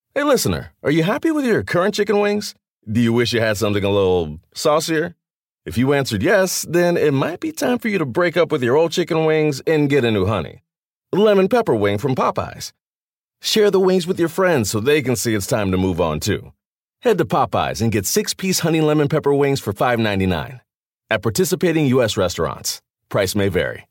Hey, listener, are you happy with your current chicken wings? Do you wish you had something a little saucier? If you answered yes, then it might be time for you to break up with your old chicken wings and get a new honey. Lemon pepper wing from Popeyes. Share the wings with your friends so they can see it's time to move on, too. Head to Popeyes and get 6-piece honey lemon pepper wings for $5.99. At participating U.S. restaurants. Price may vary.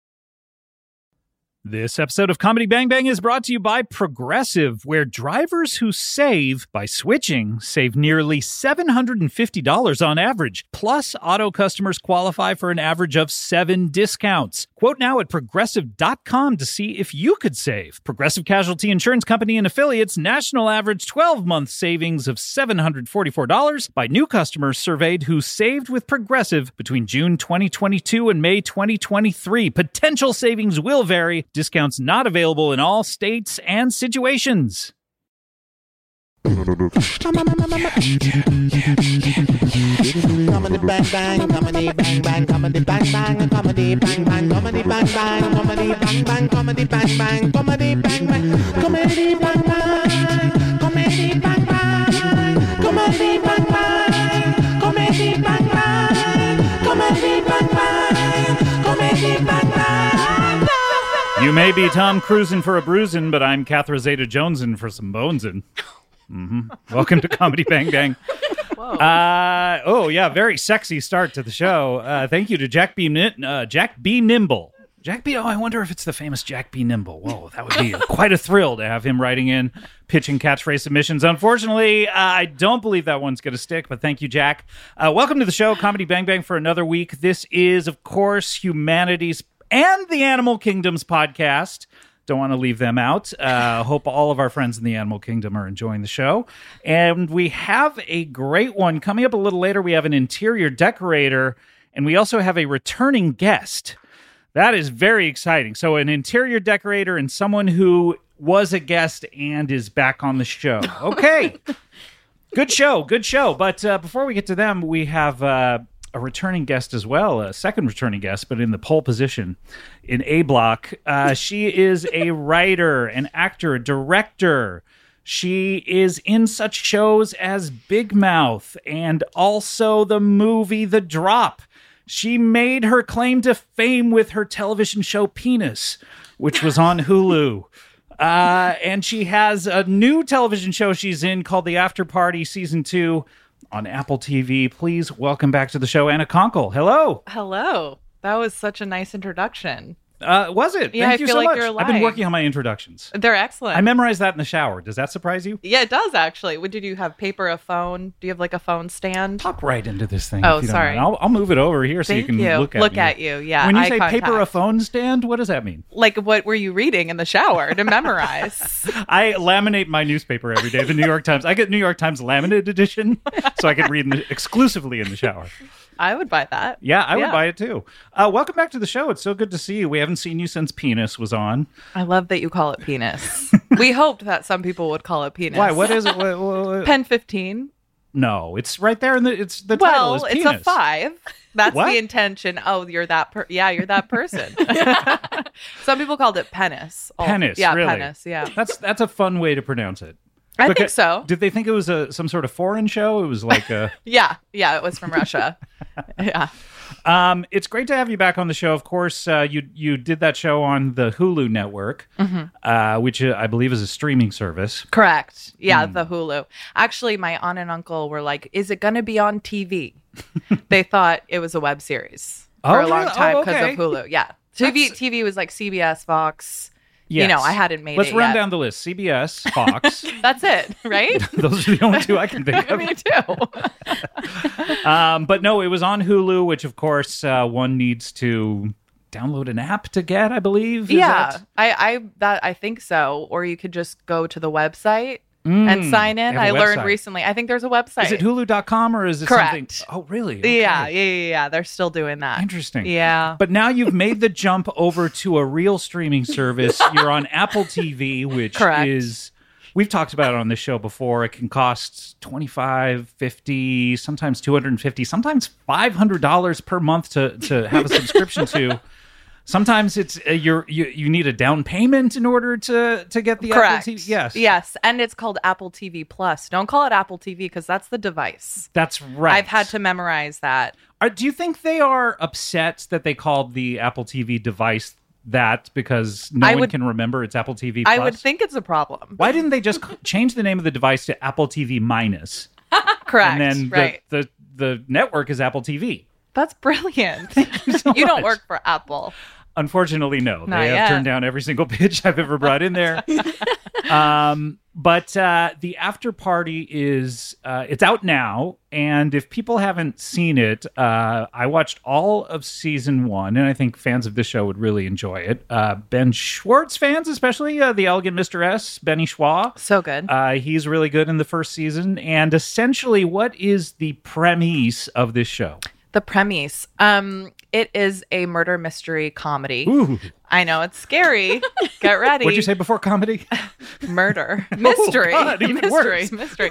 This episode of Comedy Bang Bang is brought to you by Progressive, where drivers who save by switching save nearly $750 on average. Plus, auto customers qualify for an average of 7 discounts. Quote now at Progressive.com to see if you could save. Progressive Casualty Insurance Company and Affiliates national average 12-month savings of $744 by new customers surveyed who saved with Progressive between June 2022 and May 2023. Potential savings will vary. Discounts not available in all states and situations. Comedy bang bang, comedy bang bang, comedy bang bang, comedy bang bang, comedy bang bang, comedy bang bang, comedy bang bang, comedy bang bang, comedy bang bang, comedy bang bang, comedy bang bang, comedy bang bang, comedy bang bang, comedy bang bang. You may be Tom Cruisin' for a bruisin', but I'm Catherine Zeta-Jonesin' for some bonesin'. Welcome to Comedy Bang Bang. Whoa. Very sexy start to the show. Thank you to Jack B. Nimble. I wonder if it's the famous Jack B. Nimble. Whoa, that would be quite a thrill to have him writing in, pitching catchphrase submissions. Unfortunately, I don't believe that one's going to stick, but thank you, Jack. Welcome to the show, Comedy Bang Bang, for another week. This is, of course, humanity's and the Animal Kingdom's podcast. Don't want to leave them out. Hope all of our friends in the Animal Kingdom are enjoying the show. And we have a great one coming up a little later. We have an interior decorator, and we also have a returning guest. That is very exciting. So an interior decorator and someone who was a guest and is back on the show. Okay. Good show. But before we get to them, we have a returning guest as well, a second returning guest, but in the pole position in A Block. She is a writer, an actor, a director. She is in such shows as Big Mouth and also the movie The Drop. She made her claim to fame with her television show Penis, which was on Hulu. And she has a new television show she's in called The After Party Season 2 on Apple TV. Please welcome back to the show, Anna Konkle. Hello. Hello. That was such a nice introduction. Was it? Yeah, Thank you I feel so like much. you're I've been lying. working on my introductions. They're excellent. I memorized that in the shower. Does that surprise you? Yeah, it does actually. What did you have? Paper, a phone? Do you have like a phone stand? Pop right into this thing. Oh, if you don't sorry. mind. I'll move it over here so Thank you can look at me. you. Yeah. When you eye say contact. paper, a phone stand, what does that mean? Like what were you reading in the shower to memorize? I laminate my newspaper every day. The New York Times. I get New York Times laminated edition, so I can read exclusively in the shower. I would buy that. Yeah, I would buy it too. Welcome back to the show. It's so good to see you. We haven't seen you since Penis was on. I love that you call it penis. We hoped that some people would call it penis. Why? What is it? What? Pen 15. No, it's right there in the title Well, is it's Penis. a 5. That's What? the intention. Oh, you're that you're that person. Some people called it penis. Penis, Yeah, really? penis, yeah. That's a fun way to pronounce it. I think so. Did they think it was some sort of foreign show? It was like a... Yeah, it was from Russia. Yeah. It's great to have you back on the show. Of course, you did that show on the Hulu network, which I believe is a streaming service. Correct. Yeah, the Hulu. Actually, my aunt and uncle were like, is it going to be on TV? They thought it was a web series for a long really? time Oh, because okay. of Hulu. Yeah. TV was like CBS, Fox. Yes. You know, I hadn't made Let's it run yet. down the list. CBS, Fox. That's it, right? Those are the only two I can think of. Me too. But no, it was on Hulu, which of course one needs to download an app to get, I believe. Is Yeah, that- I think so. Or you could just go to the website and sign in. they have I a learned website. recently. I think there's a website. Is it Hulu.com or is it Correct. something? Oh, really? Okay. Yeah. They're still doing that. Interesting. Yeah. But now you've made the jump over to a real streaming service. You're on Apple TV, which Correct. is, we've talked about it on this show before. It can cost $25, $50, sometimes $250, sometimes $500 per month to have a subscription to. Sometimes it's you need a down payment in order to get the Correct. Apple TV. Yes. Yes. And it's called Apple TV Plus. Don't call it Apple TV because that's the device. That's right. I've had to memorize that. Do you think they are upset that they called the Apple TV device that because no one can remember it's Apple TV Plus? I would think it's a problem. Why didn't they just change the name of the device to Apple TV Minus? Correct. And then right. the network is Apple TV. That's brilliant. So you don't much. work for Apple. Unfortunately, no. Not They have yet. turned down every single pitch I've ever brought in there. But the after party is it's out now, and if people haven't seen it, I watched all of season 1, and I think fans of this show would really enjoy it. Ben Schwartz fans, especially the Elegant Mr. S, Benny Schwa. So good. He's really good in the first season. And essentially, what is the premise of this show? The premise. It is a murder mystery comedy. Ooh. I know it's scary. Get ready. What'd you say before comedy? Murder mystery. God, even worse. mystery.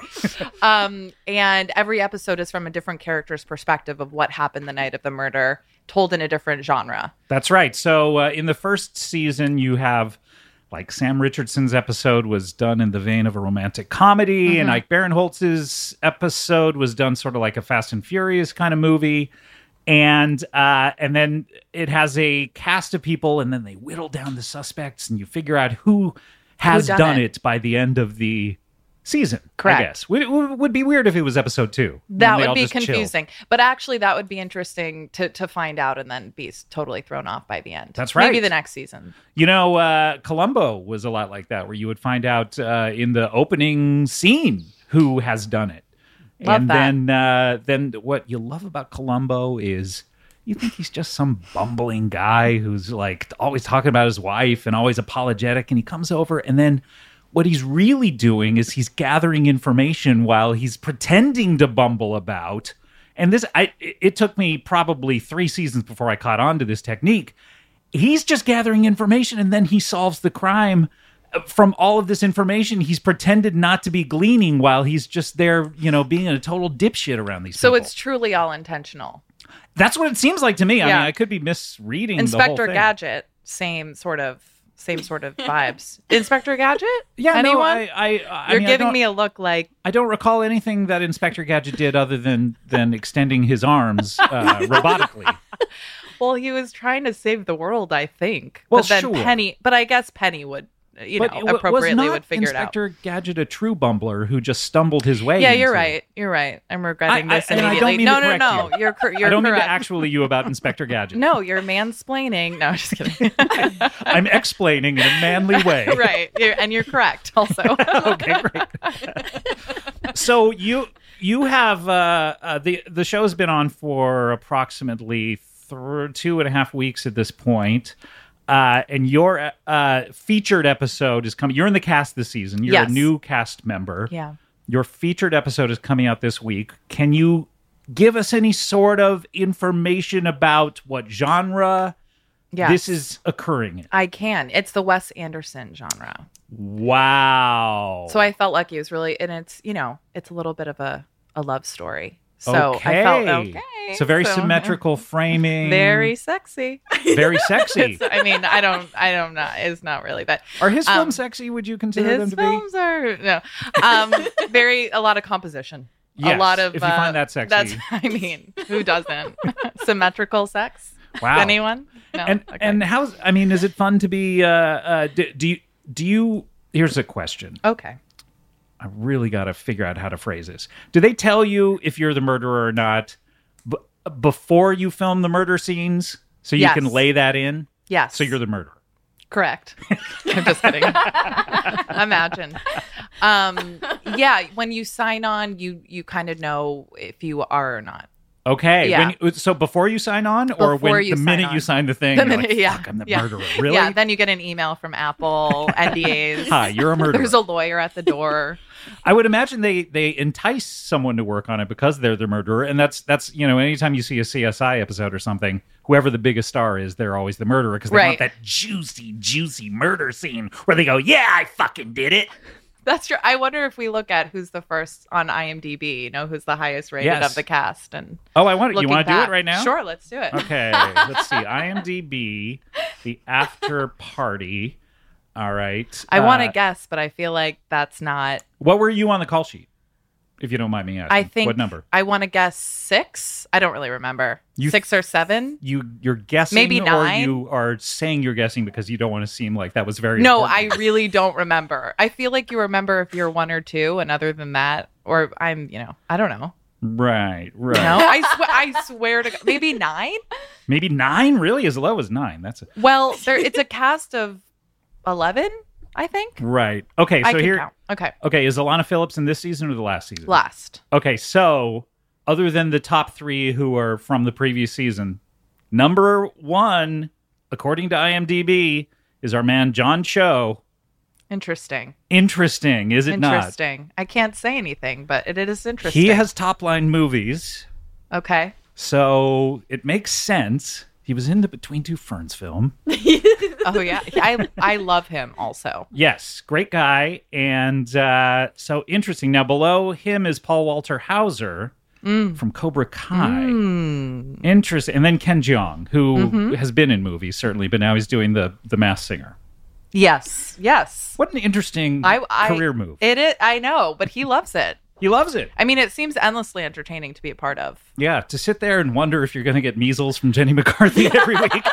And every episode is from a different character's perspective of what happened the night of the murder, told in a different genre. That's right. So in the first season, you have like Sam Richardson's episode was done in the vein of a romantic comedy, and Ike Barinholtz's episode was done sort of like a Fast and Furious kind of movie. And then it has a cast of people, and then they whittle down the suspects, and you figure out who has done it by the end of the season. Correct. I guess. Would be weird if it was episode 2. That when they would all be just chill. confusing. But actually, that would be interesting to find out and then be totally thrown off by the end. That's right. Maybe the next season. You know, Columbo was a lot like that, where you would find out in the opening scene who has done it. Love and that. then what you love about Columbo is you think he's just some bumbling guy who's like always talking about his wife and always apologetic, and he comes over, and then what he's really doing is he's gathering information while he's pretending to bumble about. And it took me probably 3 seasons before I caught on to this technique. He's just gathering information, and then he solves the crime. From all of this information, he's pretended not to be gleaning while he's just there, being a total dipshit around these people. So it's truly all intentional. That's what it seems like to me. I Yeah. mean, I could be misreading the whole Inspector thing. Gadget, same sort of vibes. Inspector Gadget? Yeah, Anyone? no, I You're mean, giving me a look like I don't recall anything that Inspector Gadget did other than extending his arms robotically. well, he was trying to save the world, I think. Well, but then sure. But I guess Penny would, appropriately was not would figure Inspector Gadget a true bumbler who just stumbled his way? it out. Yeah, into you're it? right. You're right. I'm regretting this and I don't immediately. mean No, to correct no. you. You're I don't mean correct. to actually you about Inspector Gadget. No, you're mansplaining. No, just kidding. I'm explaining in a manly way. right. And you're correct also. Okay, great. So you have the show's been on for approximately 2.5 weeks at this point. And your featured episode is coming. You're in the cast this season. You're Yes. a new cast member. Yeah. Your featured episode is coming out this week. Can you give us any sort of information about what genre Yes. this is occurring in? I can. It's the Wes Anderson genre. Wow. So I felt like it was really, and it's, it's a little bit of a love story. So I felt okay. So very So, symmetrical framing. Very sexy. Very sexy. I mean, I don't know. It's not really, but Are his films sexy? Would you consider them his to be? films are no, a lot of composition. Yes, a lot of. if you find that sexy. That's. I mean, who doesn't? Symmetrical sex. Wow. Anyone? No. And Okay. and how's? I mean, is it fun to be? Do you? Here's a question. Okay. I really got to figure out how to phrase this. Do they tell you if you're the murderer or not before you film the murder scenes, so you Yes. can lay that in? Yes. So you're the murderer. Correct. I'm just kidding. Imagine. Yeah, when you sign on, you kind of know if you are or not. Okay. Yeah. So before you sign on, or Before when you the sign minute on. you sign the thing, The you're minute- like, yeah. fuck, I'm the Yeah. murderer. Really? Yeah, then you get an email from Apple, NDAs. Hi, you're a murderer. There's a lawyer at the door. I would imagine they entice someone to work on it because they're the murderer, and that's anytime you see a CSI episode or something, whoever the biggest star is, they're always the murderer because they want Right. that juicy murder scene where they go, "Yeah, I fucking did it." That's true. I wonder if we look at who's the first on IMDb, who's the highest rated Yes. of the cast. And Oh, you want to looking do back. it right now? Sure, let's do it. Okay, let's see. IMDb, the after party. All right. I want to guess, but I feel like that's not. What were you on the call sheet? If you don't mind me asking. I think what number? I want to guess 6. I don't really remember. You 6 or 7. You're guessing, Maybe 9? or you are saying you're guessing because you don't want to seem like that was very. No, important. I really don't remember. I feel like you remember if you're 1 or 2, and other than that, or I'm, I don't know. Right. No, I swear to God, maybe 9. Maybe 9. Really, as low as 9. That's Well, it's a cast of 11, I think. right. Okay, I so can here. count. Okay, Okay, is Alana Phillips in this season or the last season? last. Okay, so other than the top 3 who are from the previous season, number 1, according to IMDb, is our man John Cho. Interesting. Interesting, is it not? Interesting. I can't say anything, but it is interesting. He has top line movies, Okay. so it makes sense. He was in the Between Two Ferns film. Oh yeah, I love him also. Yes, great guy. And so interesting. Now, below him is Paul Walter Hauser from Cobra Kai. Interesting. And then Ken Jeong, who has been in movies, certainly, but now he's doing the Masked Singer. Yes. What an interesting career move. It is. I know, but he loves it. He loves it. I mean, it seems endlessly entertaining to be a part of. Yeah, to sit there and wonder if you're going to get measles from Jenny McCarthy every week.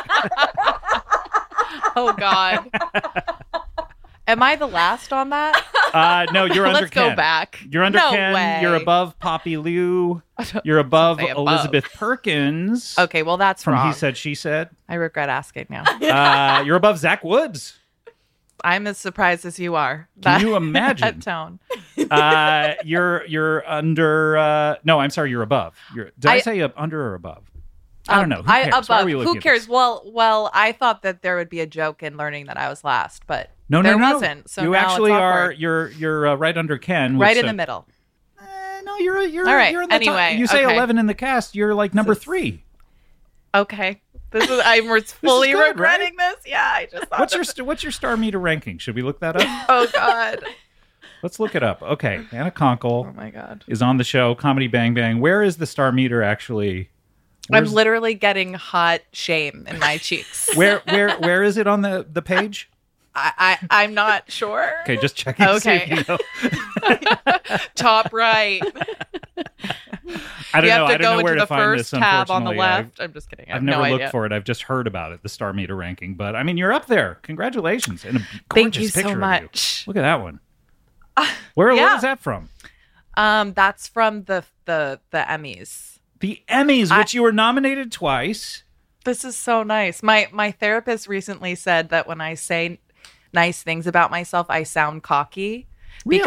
Oh God. Am I the last on that? No, you're under Let's Ken. go back. You're under No Ken. way. You're above Poppy Liu. You're above say above. Elizabeth Perkins. Okay, well that's From wrong. He Said, She Said. I regret asking now. You're above Zach Woods. I'm as surprised as you are. Can you imagine? that tone? You're under. No, I'm sorry. You're above. Did I say under or above? I don't know. Who cares? Why Above. are we looking Who at cares? this? Well, I thought that there would be a joke in learning that I was last, but No, there no. wasn't. So you now actually it's are. awkward. You're right under Ken. Right in the middle. No, you're All right, You're in the anyway, top. You say okay. 11 in the cast. You're like number 3. Okay. I'm fully good, regretting this. Yeah, I just thought What's your star meter ranking? Should we look that up? Oh God. Let's look it up. Okay, Anna Konkle Oh my God. is on the show. Comedy Bang Bang. Where is the star meter actually? I'm literally getting hot shame in my cheeks. Where is it on the page? I'm not sure. Okay, just checking. To see Okay. if you know. Top right. I don't You know. have to I don't go know where into to the find this. first tab on the Unfortunately, left. I'm just kidding. I I've have never no looked idea. for it. I've just heard about it, the star meter ranking. But I mean, you're up there. Congratulations! And a gorgeous Thank you picture so of much. you. Look at that one. Where yeah. is that from? That's from the Emmys. The Emmys, which you were nominated twice. This is so nice. My therapist recently said that when I say nice things about myself, I sound cocky Really?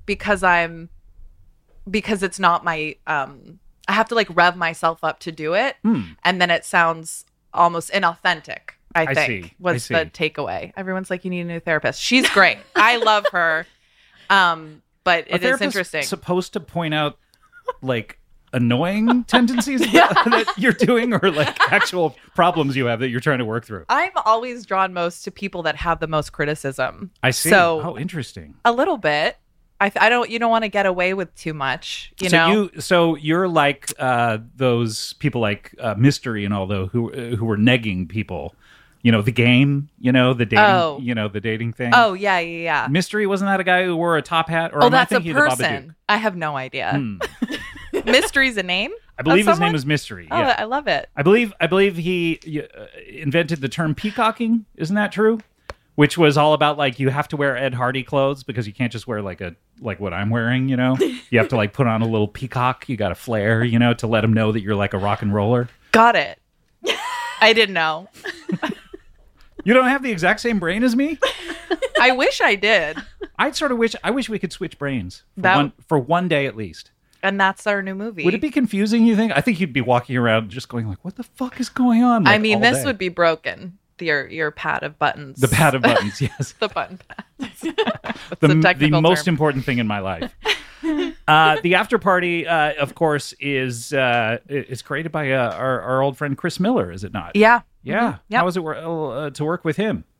because it's not my I have to like rev myself up to do it, and then it sounds almost inauthentic. I think see. was I see. the takeaway. Everyone's like, you need a new therapist. She's great. I love her. But A it is therapist's interesting. supposed to point out like annoying tendencies that you're doing, or like actual problems you have that you're trying to work through. I'm always drawn most to people that have the most criticism. I see. So Oh, interesting. a little bit. I don't. You don't want to get away with too much. You know. So you're like those people like Mystery and all those who were negging people. You know, The Game. You know, the dating. Oh. You know, the dating thing. Oh yeah. Mystery, wasn't that a guy who wore a top hat? Or Oh, am I that's a thinking of the Babadook? person. I have no idea. Mystery's a name. I believe of his name someone? is Mystery. Oh, Yeah. I love it. I believe he invented the term peacocking. Isn't that true? Which was all about like you have to wear Ed Hardy clothes because you can't just wear like what I'm wearing. You know, you have to like put on a little peacock. You got a flare, you know, to let them know that you're like a rock and roller. Got it. I didn't know. You don't have the exact same brain as me. I wish I did. I wish we could switch brains That- for one day at least. And that's our new movie. Would it be confusing? You think? I think you'd be walking around just going like, "What the fuck is going on?" Like, I mean, all this day. would be broken. Your pad of buttons. The pad of buttons. Yes. The button pads. the technical most term. important thing in my life. The after party, of course, is created by our old friend Chris Miller, is it not? Yeah. Yeah. Yep. How was it to work with him?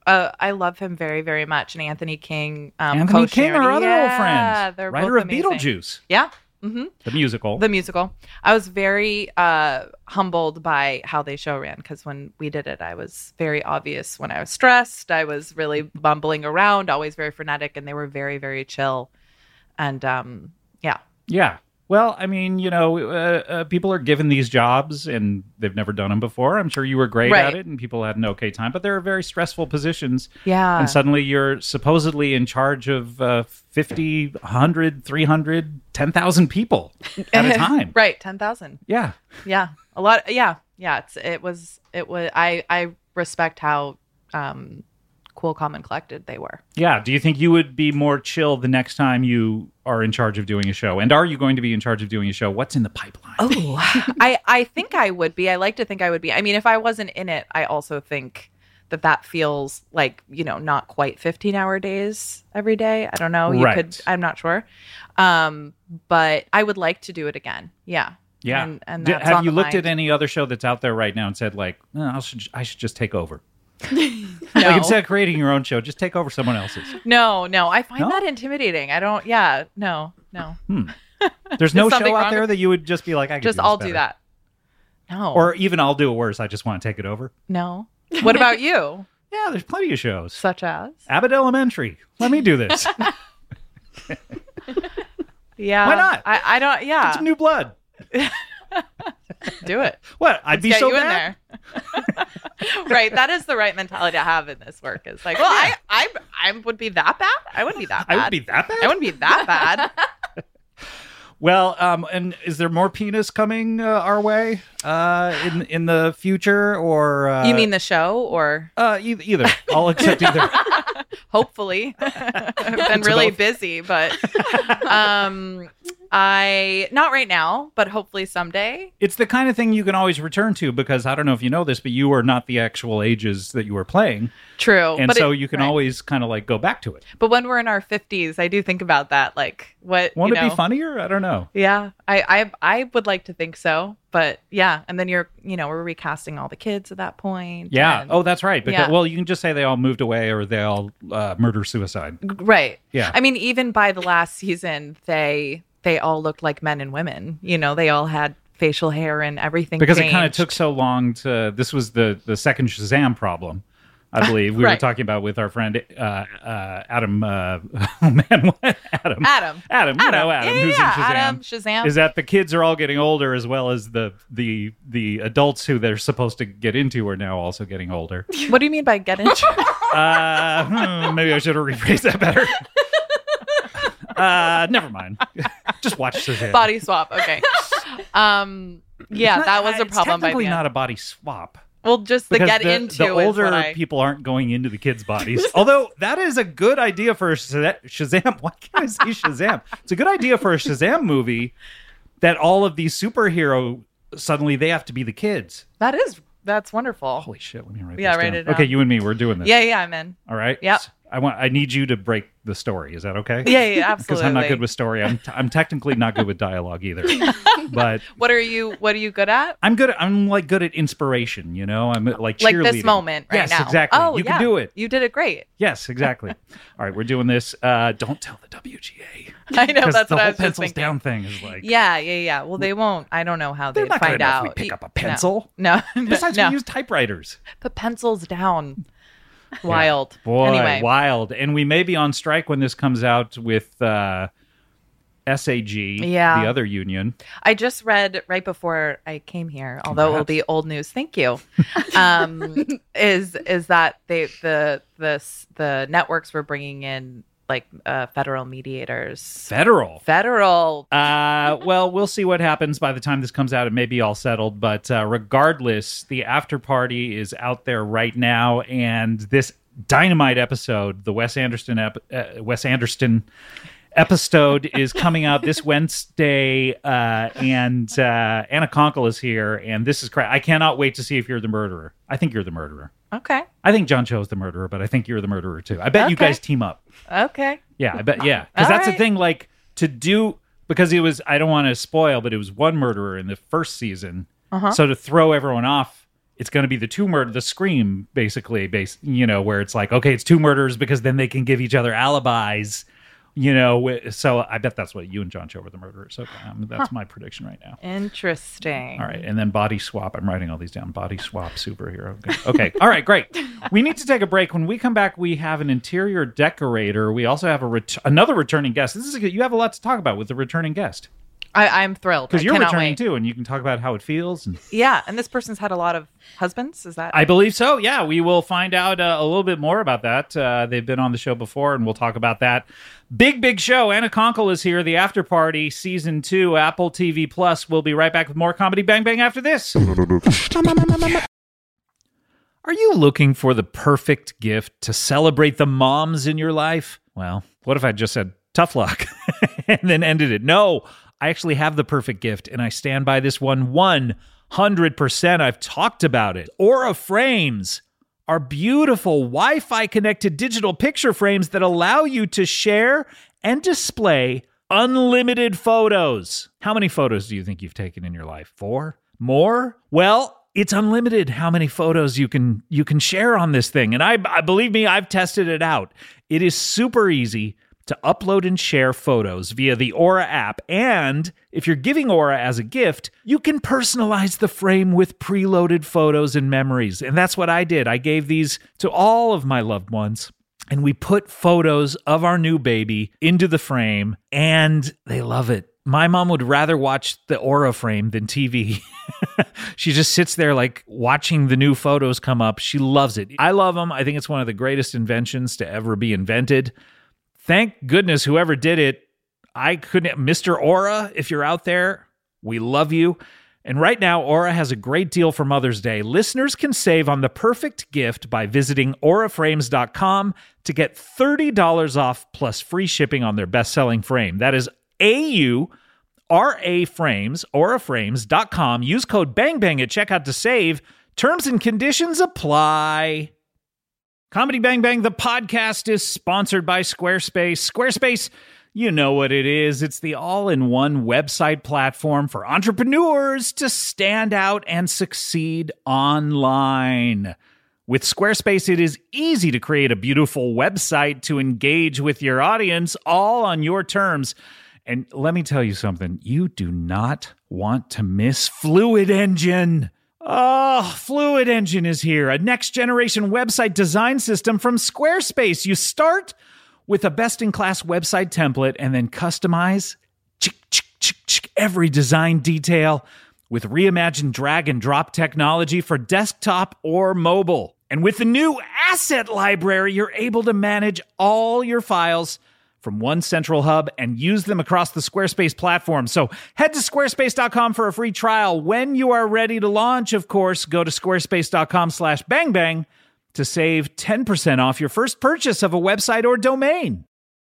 I love him very, very much. And Anthony King. Anthony Coach King, our other old Yeah, friend, they're writer both of amazing. Beetlejuice, Yeah. Mm-hmm. the musical. The musical. I was very humbled by how they show ran, because when we did it, I was very obvious when I was stressed. I was really bumbling around, always very frenetic, and they were very, very chill. And yeah. Yeah. Well, I mean, people are given these jobs and they've never done them before. I'm sure you were great Right. at it and people had an okay time, but they're very stressful positions. Yeah. And suddenly you're supposedly in charge of 50, 100, 300, 10,000 people at a time. Right. 10,000. Yeah. Yeah. A lot. Yeah. Yeah. It was, I respect how cool, calm, and collected they were. Yeah. Do you think you would be more chill the next time you are in charge of doing a show? And are you going to be in charge of doing a show? What's in the pipeline? Oh, I think I would be. I like to think I would be. I mean, if I wasn't in it, I also think that feels like, not quite 15-hour days every day. I don't know. Right. I'm not sure. But I would like to do it again. Yeah. Yeah. And that's have on you the looked mind. at any other show that's out there right now and said like, I should just take over? No. Like instead of creating your own show, just take over someone else's. No. I find No? that intimidating. I don't. Yeah. No. There's no something show out wrong there with- that you would just be like, I can Just do this I'll better. do that. No. Or even I'll do it worse. I just want to take it over. no. What about you? Yeah, there's plenty of shows. Such as? Abbott Elementary. Let me do this. Yeah. Why not? I don't. Get Yeah. some new blood. Do it. What? I'd be Get so you bad. in there. Right. That is the right mentality to have in this work. It's like, well, I would be that bad. I wouldn't be that bad. I would be that bad. I wouldn't be that bad. Well, and is there more penis coming our way in the future, or You mean the show, or either? I'll accept either. hopefully? I've been really busy, but I not right now, but hopefully someday. It's the kind of thing you can always return to because I don't know if you know this, but you are not the actual ages that you were playing, True, and but so you can right. always kind of like go back to it. But when we're in our 50s, I do think about that. Like, what? Won't you it know, be funnier? I don't know. Yeah, I would like to think so, but yeah, and then we're recasting all the kids at that point. Yeah. and- Oh, that's right. Because Yeah. well, you can just say they all moved away or they all murder suicide. right. Yeah. I mean, even by the last season, they all looked like men and women. They all had facial hair and everything. Because it kind of changed. took so long to. This was the second Shazam problem, I believe. We were Right. talking about with our friend Adam. Oh man, what? Adam. Adam. You know Adam, Yeah, who's in Shazam. Adam, Shazam. Is that the kids are all getting older as well as the adults who they're supposed to get into are now also getting older. What do you mean by get into? Maybe I should have rephrased that better. Never mind. Just watch Shazam. Body swap. Okay. Yeah, that was a It's problem by technically the end. not a body swap. Well, just the Because get into the is older what I... people aren't going into the kids' bodies. Although that is a good idea for a Shazam. Why can't I say Shazam? It's a good idea for a Shazam movie that all of these superhero suddenly they have to be the kids. That's wonderful. Holy shit! Let me write Yeah, this write down. it down. Okay, you and me, we're doing this. Yeah, I'm in. All right. Yep. I need you to break the story. Is that okay? Yeah, absolutely. Because I'm not good with story. I'm technically not good with dialogue either. But What are you good at? I'm good. I'm like good at inspiration. I'm like cheerleading. Like this moment right yes, now. exactly. Oh, you yeah. can do it. You did it great. Yes, exactly. All right, we're doing this. Don't tell the WGA. I know, Because that's the what I whole was just pencils thinking. down thing is like. Yeah. Well, they won't. I don't know how They're they'd not gonna find know if out. we pick up a pencil. No. Besides, no. we use typewriters. Put pencils down. Wild. Boy, Anyway. wild. And we may be on strike when this comes out with SAG, Yeah. the other union. I just read right before I came here, although it will be old news. Thank you. Is that the networks were bringing in like federal mediators. Federal. Federal. We'll see what happens by the time this comes out. It may be all settled, but regardless, the after party is out there right now, and this dynamite episode, the Wes Anderson episode, is coming out this Wednesday, and Anna Conkle is here, and this is I cannot wait to see if you're the murderer. I think you're the murderer. Okay. I think John Cho's the murderer, but I think you're the murderer too. I bet you Okay. guys team up. Okay. Yeah, I bet. Yeah, because All that's the right. thing. Like to do because it was. I don't want to spoil, but it was one murderer in the first season. So to throw everyone off it's going to be the Scream, basically, where it's like, okay, it's two murders because then they can give each other alibis. So I bet that's what you and John show were the murderers. Okay, that's my prediction right now. Interesting. All right, and then body swap. I'm writing all these down. Body swap superhero. Okay. All right, great. We need to take a break. When we come back, we have an interior decorator. We also have another returning guest. You have a lot to talk about with the returning guest. I'm thrilled because you're returning too, and you can talk about how it feels. Yeah, and this person's had a lot of husbands. Is that? I believe so. Yeah, we will find out a little bit more about that. They've been on the show before, and we'll talk about that. Big show. Anna Konkle is here. The After Party, Season 2, Apple TV Plus. We'll be right back with more Comedy Bang Bang after this. Are you looking for the perfect gift to celebrate the moms in your life? Well, what if I just said, tough luck, and then ended it? No, I actually have the perfect gift, and I stand by this one 100%. I've talked about it. Aura Frames are beautiful Wi-Fi connected digital picture frames that allow you to share and display unlimited photos. How many photos do you think you've taken in your life? 4? More? Well, it's unlimited how many photos you can share on this thing. And I believe me, I've tested it out. It is super easy to upload and share photos via the Aura app. And if you're giving Aura as a gift, you can personalize the frame with preloaded photos and memories. And that's what I did. I gave these to all of my loved ones, and we put photos of our new baby into the frame, and they love it. My mom would rather watch the Aura frame than TV. She just sits there like watching the new photos come up. She loves it. I love them. I think it's one of the greatest inventions to ever be invented. Thank goodness whoever did it. I couldn't. Mr. Aura, if you're out there, we love you. And right now, Aura has a great deal for Mother's Day. Listeners can save on the perfect gift by visiting auraframes.com to get $30 off plus free shipping on their best-selling frame. That is AURA Frames, auraframes.com. Use code BANGBANG at checkout to save. Terms and conditions apply. Comedy Bang Bang, the podcast, is sponsored by Squarespace. Squarespace, you know what it is. It's the all-in-one website platform for entrepreneurs to stand out and succeed online. With Squarespace, it is easy to create a beautiful website to engage with your audience, all on your terms. And let me tell you something. You do not want to miss Fluid Engine. Oh, Fluid Engine is here, a next-generation website design system from Squarespace. You start with a best-in-class website template and then customize every design detail with reimagined drag-and-drop technology for desktop or mobile. And with the new Asset Library, you're able to manage all your files from one central hub and use them across the Squarespace platform. So head to squarespace.com for a free trial. When you are ready to launch, of course, go to squarespace.com/bangbang to save 10% off your first purchase of a website or domain.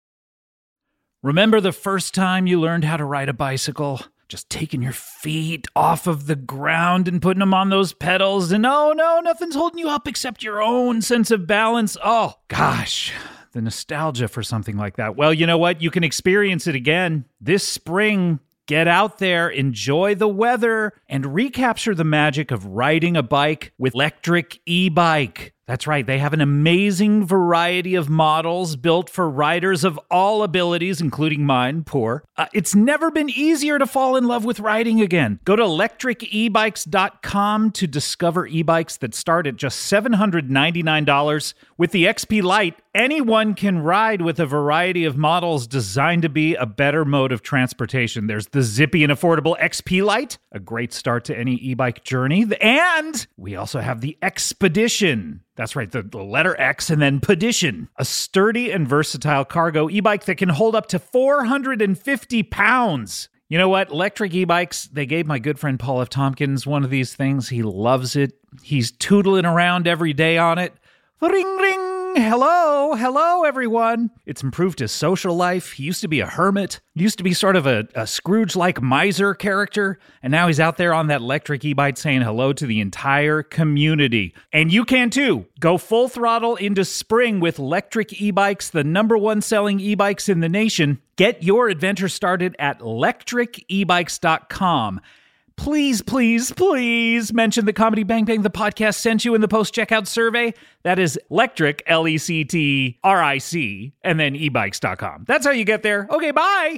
Remember the first time you learned how to ride a bicycle? Just taking your feet off of the ground and putting them on those pedals, and oh no, nothing's holding you up except your own sense of balance. Oh, gosh. The nostalgia for something like that. Well, you know what? You can experience it again this spring. Get out there, enjoy the weather, and recapture the magic of riding a bike with Electric E-Bike. That's right, they have an amazing variety of models built for riders of all abilities, including mine, poor. It's never been easier to fall in love with riding again. Go to electricebikes.com to discover e-bikes that start at just $799. With the XP Lite, anyone can ride with a variety of models designed to be a better mode of transportation. There's the zippy and affordable XP Lite, a great start to any e-bike journey. And we also have the Expedition. That's right, the letter X and then Pedition, a sturdy and versatile cargo e-bike that can hold up to 450 pounds. You know what? Electric e-bikes, they gave my good friend Paul F. Tompkins one of these things. He loves it. He's tootling around every day on it. Ring, ring. Hello, everyone. It's improved his social life. He used to be a hermit. He used to be sort of a Scrooge-like miser character, and now he's out there on that electric e-bike saying hello to the entire community. And you can too. Go full throttle into spring with electric e-bikes, the #1 selling e-bikes in the nation. Get your adventure started at electricebikes.com. please, please, please mention the Comedy Bang Bang, the podcast, sent you in the post-checkout survey. That is Lectric, Lectric, and then ebikes.com. That's how you get there. Okay, bye.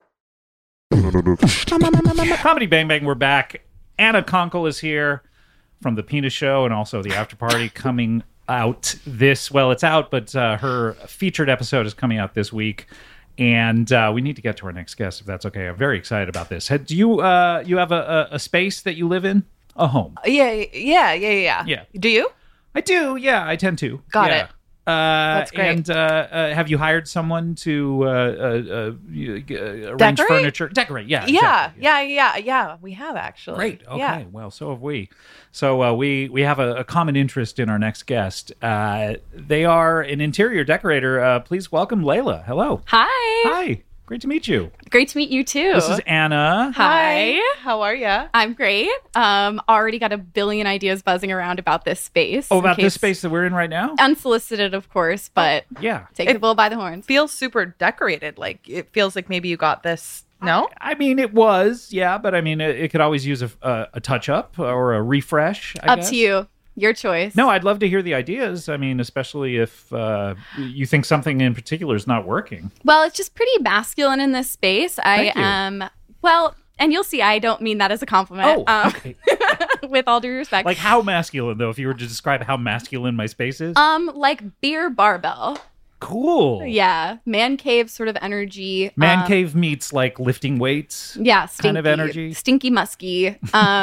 Comedy Bang Bang, we're back. Anna Konkle is here from The Penis Show and also The After Party coming out it's out, but her featured episode is coming out this week. And we need to get to our next guest, if that's okay. I'm very excited about this. Do you have a space that you live in? A home? Yeah. Do you? I do, yeah. I tend to. Got it. That's great. And have you hired someone to arrange Decorate? furniture? Decorate, yeah. Yeah, exactly. yeah. We have actually. Great. Okay. Yeah. Well, so have we. So we have a common interest in our next guest. They are an interior decorator. Please welcome Layla. Hello. Hi. Hi. Great to meet you. Great to meet you too. This is Anna. Hi. How are you? I'm great. Already got a billion ideas buzzing around about this space. Oh, about this space that we're in right now? Unsolicited, of course, but Yeah. take the bull by the horns. Feels super decorated. Like it feels like maybe you got this. No. I mean, it was, yeah, but I mean, it could always use a touch up or a refresh. I Up guess. to you. Your choice. No, I'd love to hear the ideas. I mean, especially if you think something in particular is not working. Well, it's just pretty masculine in this space. Thank you. am, well, and you'll see, I don't mean that as a compliment. Oh, okay. With all due respect. Like how masculine, though, if you were to describe how masculine my space is? Like beer barbell. Cool. Yeah. Man cave sort of energy. Man cave meets like lifting weights. Yeah, stinky, kind of energy. Stinky musky.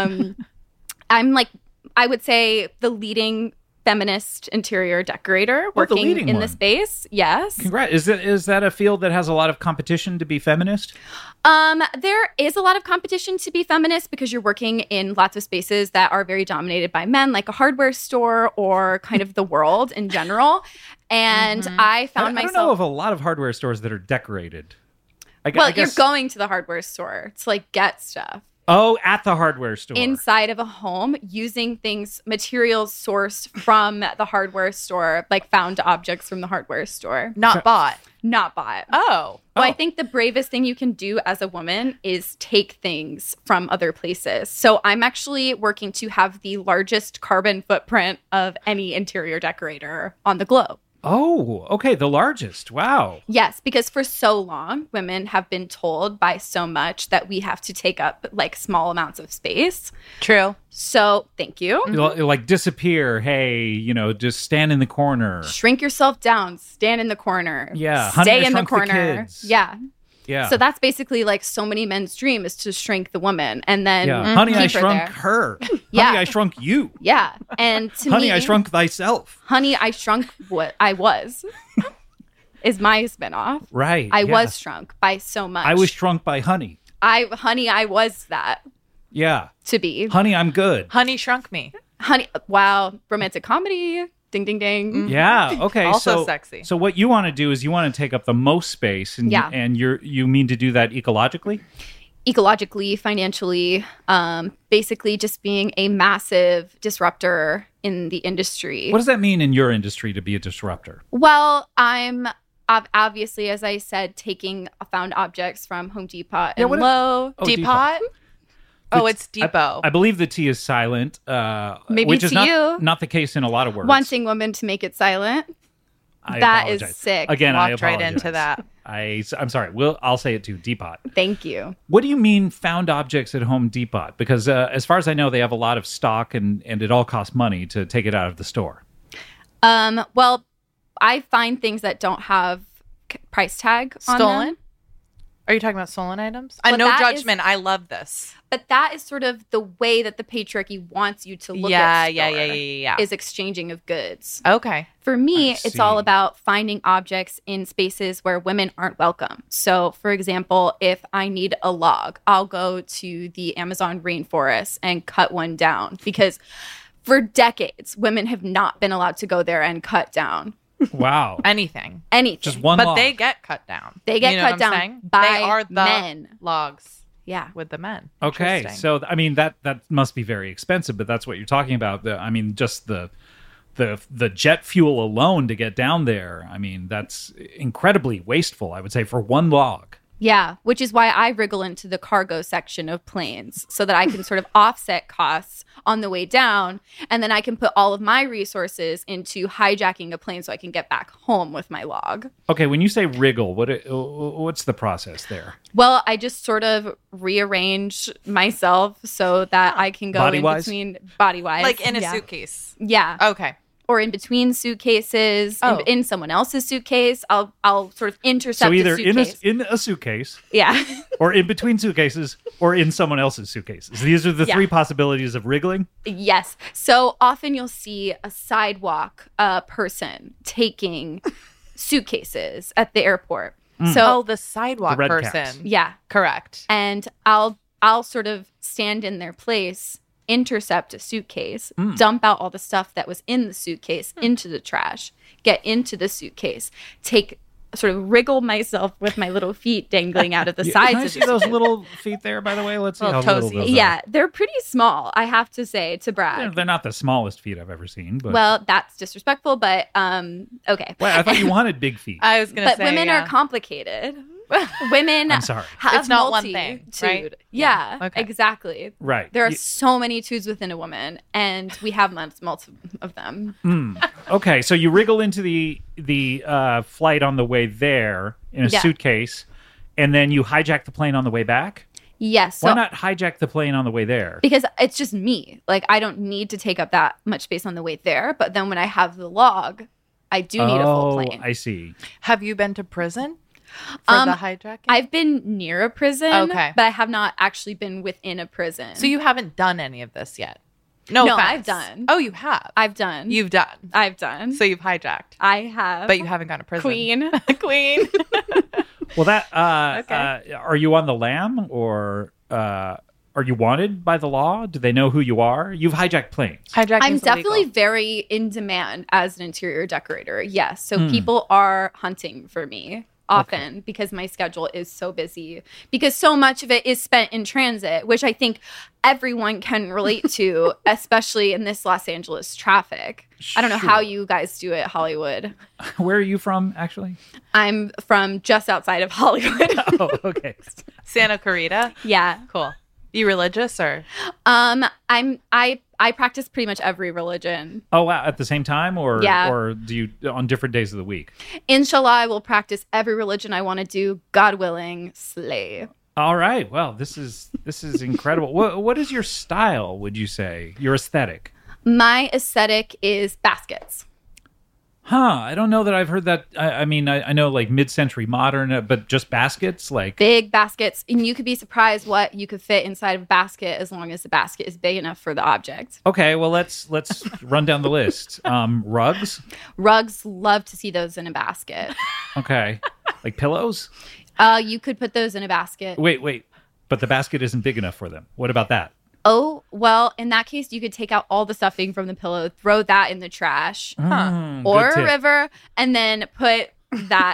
I'm like, I would say the leading feminist interior decorator Oh, the working leading in one. the space. Yes. Congrats. Is that a field that has a lot of competition to be feminist? There is a lot of competition to be feminist because you're working in lots of spaces that are very dominated by men, like a hardware store or kind of the world in general. And I found I myself. don't know of a lot of hardware stores that are decorated. I you're guess. going to the hardware store to like get stuff. Oh, at the hardware store. Inside of a home using materials sourced from the hardware store, like found objects from the hardware store. Not bought. Not bought. Oh. Well, I think the bravest thing you can do as a woman is take things from other places. So I'm actually working to have the largest carbon footprint of any interior decorator on the globe. Oh, okay. The largest. Wow. Yes, because for so long, women have been told by so much that we have to take up like small amounts of space. True. So thank you. You'll, like disappear. Hey, just stand in the corner. Shrink yourself down, stand in the corner. Yeah, Honey, I Stay in the Shrunk the corner. Kids. Yeah. Yeah. So that's basically like so many men's dream is to shrink the woman and then Honey, I keep her shrunk there. her. Yeah. Honey, I shrunk you. Yeah. And to Honey, me, I shrunk thyself. Honey, I shrunk what I was is my spinoff. Right. I yeah. was shrunk by so much. I was shrunk by Honey. Honey, I was that Yeah. to be. Honey, I'm good. Honey shrunk me. Honey, wow, romantic comedy. Ding, ding, ding. Yeah. Okay. Also so, sexy. So what you want to do is you want to take up the most space, and Yeah. and you mean to do that ecologically? Ecologically, financially, basically just being a massive disruptor in the industry. What does that mean in your industry to be a disruptor? Well, I'm obviously, as I said, taking found objects from Home Depot and what is- Lowe. Oh, Depot? Oh, it's Depot. I believe the T is silent. Maybe which is to not, you. not the case in a lot of words. Wanting women to make it silent. I that is apologize. sick. Again, I Walked right apologize. into that. I'm sorry. I'll say it too. Depot. Thank you. What do you mean found objects at Home Depot? Because as far as I know, they have a lot of stock, and it all costs money to take it out of the store. Well, I find things that don't have price tag on Stolen? them. Are you talking about stolen items? Well, No that judgment. I love this. But that is sort of the way that the patriarchy wants you to look Yeah, at yeah, store, yeah. is exchanging of goods. Okay. For me, I it's all see. about finding objects in spaces where women aren't welcome. So, for example, if I need a log, I'll go to the Amazon rainforest and cut one down because for decades, women have not been allowed to go there and cut down Wow. Anything. anything. Just one But log. they get cut down. They get You know cut what I'm down saying? by They are the men. logs Yeah. with the men. Okay, Interesting. so I mean that must be very expensive, but that's what you're talking about. I mean, just the jet fuel alone to get down there. I mean, that's incredibly wasteful, I would say, for one log. Yeah, which is why I wriggle into the cargo section of planes so that I can sort of offset costs on the way down. And then I can put all of my resources into hijacking a plane so I can get back home with my log. Okay, when you say wriggle, what's the process there? Well, I just sort of rearrange myself so that I can go Body-wise? in between body-wise. Like in a Yeah. suitcase. Yeah. Okay. Or in between suitcases, Oh. in someone else's suitcase. I'll sort of intercept So either a suitcase. in a suitcase, Yeah. or in between suitcases, or in someone else's suitcases. These are the Yeah. three possibilities of wriggling. Yes. So often you'll see a sidewalk person taking suitcases at the airport. Mm. So Oh, the sidewalk The red person. caps. yeah, Correct. and I'll sort of stand in their place, intercept a suitcase, Mm. dump out all the stuff that was in the suitcase into the trash, get into the suitcase, sort of wriggle myself with my little feet dangling out of the Yeah, sides can I of see the those suitcase. little feet there, by the way? Let's see Little how little toesies. those are. Yeah, they're pretty small, I have to say, to brag. They're not the smallest feet I've ever seen. But Well, that's disrespectful, but okay. Wait, I thought you wanted big feet. I was going to But say. women yeah. are complicated. Women I'm sorry. have It's not one multitude. thing, right? Yeah, Yeah, okay. exactly. Right. There are You- so many tudes within a woman, and we have multiple of them. Okay, so you wriggle into the flight on the way there in a Yeah. suitcase, and then you hijack the plane on the way back. Yes. So, Why not hijack the plane on the way there? because it's just me. Like, I don't need to take up that much space on the way there. But then when I have the log, I do need a full plane. I see. Have you been to prison for the hijacking? I've been near a prison, Okay. but I have not actually been within a prison. So you haven't done any of this yet? No, No, offense. I've done. Oh, you have? I've done. You've done. I've done. So you've hijacked. I have. But you haven't gone to prison. Queen. Queen. Well, that Okay. are you on the lam, or are you wanted by the law? Do they know who you are? You've hijacked planes. Hijacking I'm is definitely illegal. very in demand as an interior decorator. Yes. Hmm. So people are hunting for me often because my schedule is so busy, because so much of it is spent in transit, which I think everyone can relate to, especially in this Los Angeles traffic. I don't know how Sure. you guys do it, Hollywood. Where are you from, actually? I'm from just outside of Hollywood. Oh, okay. Santa Clarita. Yeah. Cool. You religious or? I practice pretty much every religion. Oh, wow. At the same time, or Yeah. or do you on different days of the week? Inshallah, I will practice every religion I want to do, God willing, slay. All right. Well, this is incredible. What is your style? Would you say your aesthetic? My aesthetic is baskets. Huh? I don't know that I've heard that. I mean, I know like mid-century modern, but just baskets, like Big baskets. And you could be surprised what you could fit inside of a basket as long as the basket is big enough for the object. Okay, well let's run down the list. Rugs. Rugs, love to see those in a basket. Okay, like pillows. You could put those in a basket. Wait, but the basket isn't big enough for them. What about that? Oh, well, in that case, you could take out all the stuffing from the pillow, throw that in the trash Good or a tip. river, and then put that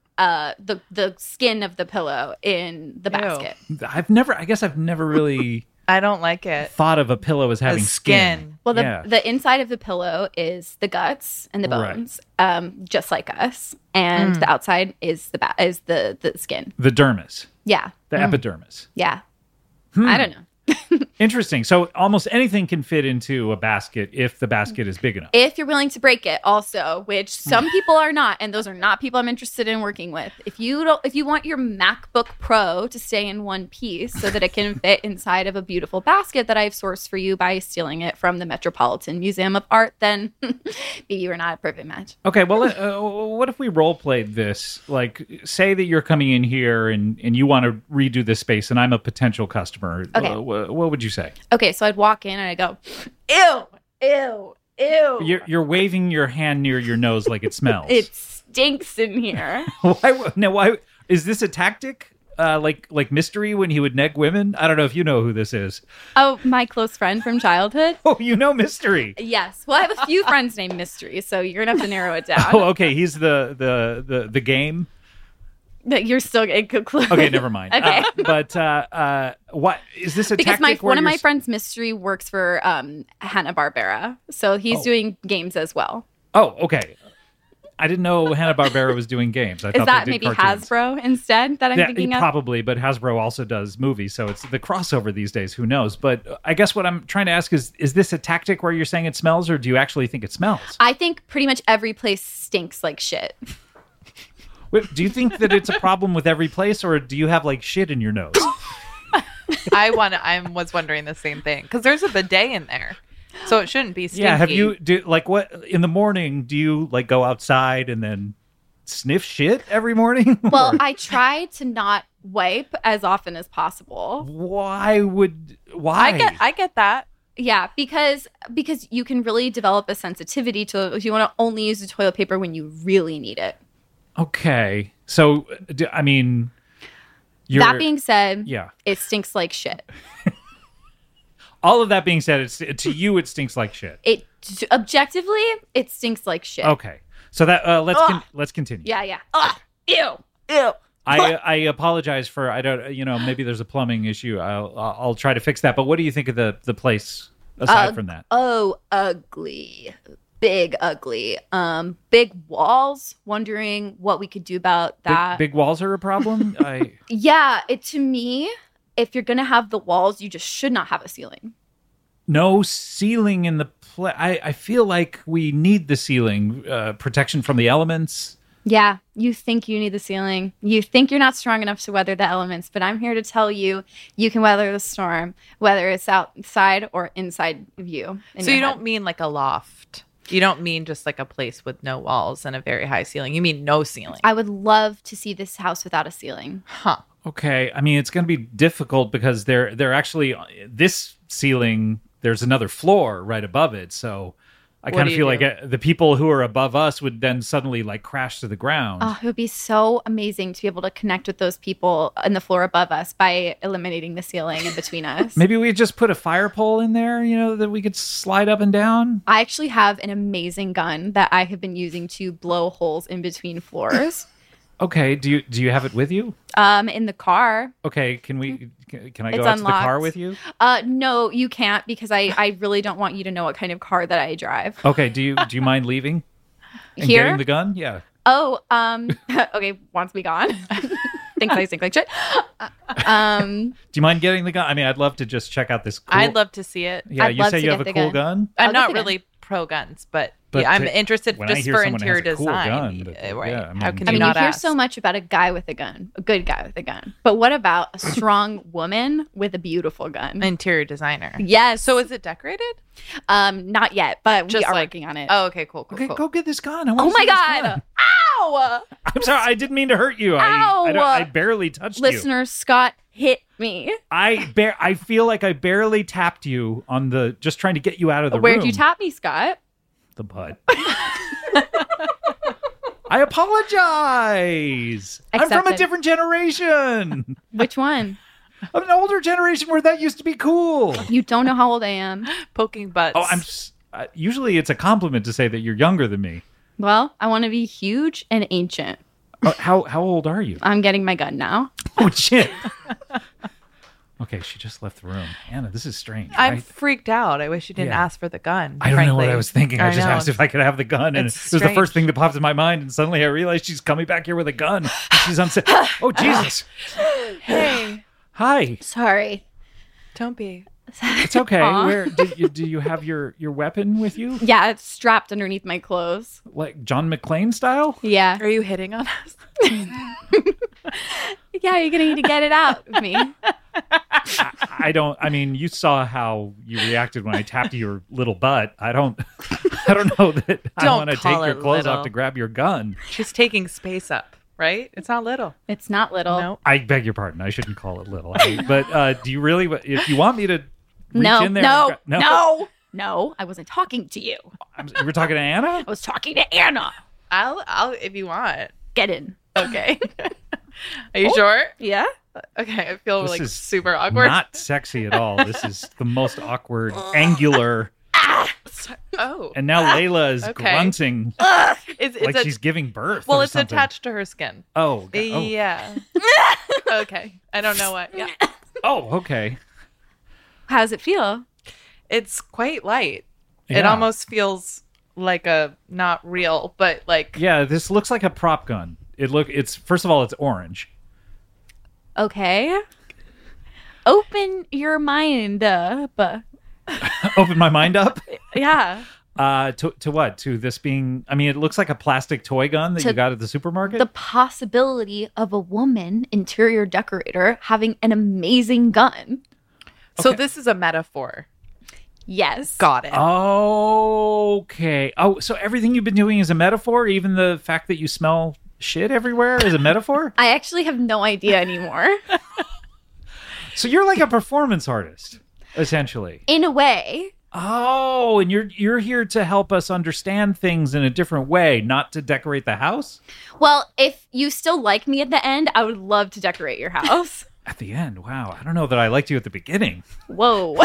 the skin of the pillow in the basket. I guess I've never really I don't like it. thought of a pillow as having The skin. Well, Yeah. the inside of the pillow is the guts and the Right. bones, just like us, and the outside is the skin. The dermis, Yeah, the epidermis. yeah. I don't know. Interesting. So almost anything can fit into a basket if the basket is big enough. If you're willing to break it, also, which some people are not, and those are not people I'm interested in working with. If you want your MacBook Pro to stay in one piece so that it can fit inside of a beautiful basket that I've sourced for you by stealing it from the Metropolitan Museum of Art, then maybe you're not a perfect match. Okay, well, what if we role played this? Like, say that you're coming in here and you want to redo this space, and I'm a potential customer. Okay. What would you say? Okay, so I'd walk in and I'd go, ew, ew, ew. You're waving your hand near your nose like it smells. It stinks in here. Why is this a tactic? Like Mystery when he would neg women? I don't know if you know who this is. Oh, my close friend from childhood? Oh, you know Mystery. Yes. Well, I have a few friends named Mystery, so you're going to have to narrow it down. Oh, okay. He's the game. That you're still getting conclude. Okay, never mind. Okay. But what is this a Because tactic? one of where my friends, Mystery, works for Hanna-Barbera, so he's doing games as well. Oh, okay. I didn't know Hanna-Barbera was doing games. I Is thought that they did maybe cartoons. Hasbro instead that I'm Yeah, thinking of? probably, but Hasbro also does movies, so it's the crossover these days. Who knows? But I guess what I'm trying to ask is this a tactic where you're saying it smells, or do you actually think it smells? I think pretty much every place stinks like shit. Wait, do you think that it's a problem with every place, or do you have like shit in your nose? I was wondering the same thing because there's a bidet in there, so it shouldn't be stinky. Yeah, have you what in the morning? Do you like go outside and then sniff shit every morning? Well, Or I try to not wipe as often as possible. why? I get that. Yeah, because you can really develop a sensitivity to you want to only use the toilet paper when you really need it. Okay, so I mean, That being said, yeah. it stinks like shit. All of that being said, to you it stinks like shit. Objectively, it stinks like shit. Okay, so that let's continue. Yeah. Ugh, ew. I apologize for maybe there's a plumbing issue. I'll try to fix that. But what do you think of the place aside from that? Oh, ugly. Big ugly. Big walls. Wondering what we could do about that. Big walls are a problem. Yeah, to me, if you're gonna have the walls, you just should not have a ceiling. No ceiling in the I feel like we need the ceiling, protection from the elements. Yeah, you think you need the ceiling. You think you're not strong enough to weather the elements, but I'm here to tell you, you can weather the storm, whether it's outside or inside of you. So you don't mean like a loft. You don't mean just like a place with no walls and a very high ceiling. You mean no ceiling. I would love to see this house without a ceiling. Huh. Okay, I mean it's going to be difficult because they're actually this ceiling. There's another floor right above it, so I kind of feel like the people who are above us would then suddenly like crash to the ground. Oh, it would be so amazing to be able to connect with those people on the floor above us by eliminating the ceiling in between us. Maybe we just put a fire pole in there, that we could slide up and down. I actually have an amazing gun that I have been using to blow holes in between floors. Okay, do you have it with you? In the car. Okay, can I It's go out to the car unlocked. with you? No, you can't because I really don't want you to know what kind of car that I drive. Okay, do you mind leaving? And Here? getting the gun? Yeah. Oh, okay, wants me gone. Thinks I stink like shit. Do you mind getting the gun? I mean, I'd love to just check out this cool... I'd love to see it. Yeah, I'd you love say to you have a get cool the gun? I'll I'm get not the gun. really pro guns, but But yeah, I'm to- interested when I just hear for someone has interior a cool design. gun, but, Right. yeah, I How mean- can I you mean, not you hear ask? so much about a guy with a gun, a good guy with a gun. But what about a strong woman with a beautiful gun? Interior designer. Yes. So is it decorated? Not yet, but we Just are like- working on it. Oh, okay, cool. Okay, cool. go get this gun. Oh my God. Ow! I'm sorry, I didn't mean to hurt you. Ow! I barely touched you. Listener Scott hit me. I feel like I barely tapped you on the... Just trying to get you out of the room. Where'd you tap me, Scott? The butt. I apologize. I'm from a Accepted. different generation. Which one? I'm an older generation where that used to be cool. You don't know how old I am. Poking butts. Oh, usually it's a compliment to say that you're younger than me. Well, I want to be huge and ancient. How old are you? I'm getting my gun now. Oh shit. Okay, she just left the room. Anna, this is strange. I'm right? freaked out. I wish you didn't Yeah. ask for the gun. I don't know what frankly. I was thinking. I just know. asked if I could have the gun, and It's it was the first strange. thing that popped in my mind. And suddenly I realized she's coming back here with a gun. And she's unsafe. Oh Jesus! Hey, Hi. Sorry. don't be. It's okay. Aw. Where do you have your weapon with you, Yeah, it's strapped underneath my clothes. like John McClane style? Yeah. Are you hitting on us? Yeah, you're going to need to get it out of me. I don't. I mean, you saw how you reacted when I tapped your little butt. I don't know that I Don't want to take call your it clothes little. off to grab your gun. She's taking space up, right? It's not little. It's not little. No. I beg your pardon. I shouldn't call it little. But do you really? If you want me to reach No, in there, no, and no, I wasn't talking to you. You were talking to Anna. I was talking to Anna. I'll if you want. Get in. Okay. Are you sure? Yeah? Okay, I feel This like is super awkward. Not sexy at all. This is the most awkward, angular. Oh, And now Layla is Okay. grunting it's like a, she's giving birth. well, or it's something. attached to her skin. Oh, God. oh. Yeah. Okay, I don't know what. Yeah, Oh, okay. How does it feel? it's quite light. It Yeah. almost feels like a not real, but like Yeah, this looks like a prop gun. It's first of all, it's orange. Okay. Open your mind up. Open my mind up. Yeah. To what? To this being? I mean, it looks like a plastic toy gun that you got at the supermarket. The possibility of a woman interior decorator having an amazing gun. so Okay. this is a metaphor. Yes. Got it. Okay. Oh, so everything you've been doing is a metaphor? Even the fact that you smell shit everywhere is a metaphor? I actually have no idea anymore. So you're like a performance artist, essentially. In a way. Oh, and you're here to help us understand things in a different way, not to decorate the house? Well, if you still like me at the end, I would love to decorate your house. At the end, wow. I don't know that I liked you at the beginning. Whoa.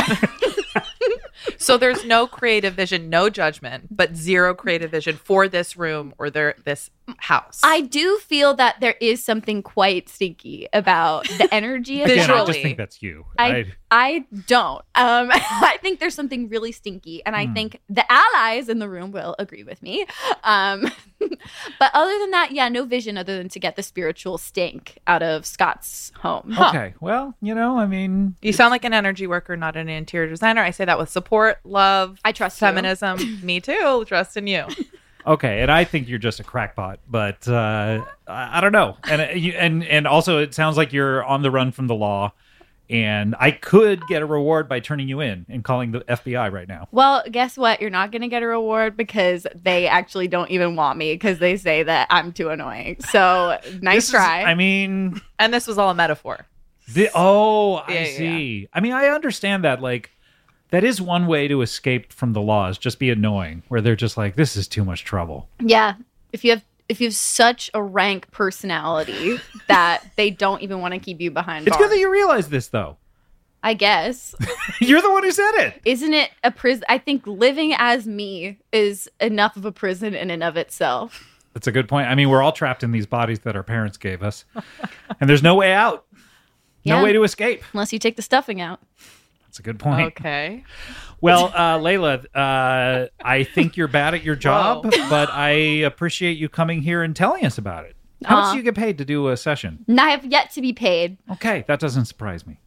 So there's no creative vision, no judgment, but zero creative vision for this room or this house. I do feel that there is something quite stinky about the energy of Again, the I house. just think that's you. I don't. I think there's something really stinky, and I think the allies in the room will agree with me. But other than that, yeah, no vision other than to get the spiritual stink out of Scott's home. Okay, well, I mean, You sound like an energy worker, not an interior designer. I say that with support, love, I trust you. feminism. Me too. Trust in you. okay, and I think you're just a crackpot, but I don't know. And also, it sounds like you're on the run from the law, and I could get a reward by turning you in and calling the FBI right now. Well, guess what? You're not going to get a reward because they actually don't even want me because they say that I'm too annoying. So nice try. I mean, And this was all a metaphor. I Yeah, see. I mean, I understand that. Like, that is one way to escape from the laws. Just be annoying, where they're just like, this is too much trouble. Yeah. If you have such a rank personality that they don't even want to keep you behind It's bars. good that you realize this, though. I guess. You're the one who said it. Isn't it a prison? I think living as me is enough of a prison in and of itself. That's a good point. I mean, we're all trapped in these bodies that our parents gave us, and there's no way out. No Yeah. way to escape. Unless you take the stuffing out. That's a good point. Okay. Well, Layla, I think you're bad at your job, but I appreciate you coming here and telling us about it. How much do you get paid to do a session? And I have yet to be paid. Okay, that doesn't surprise me.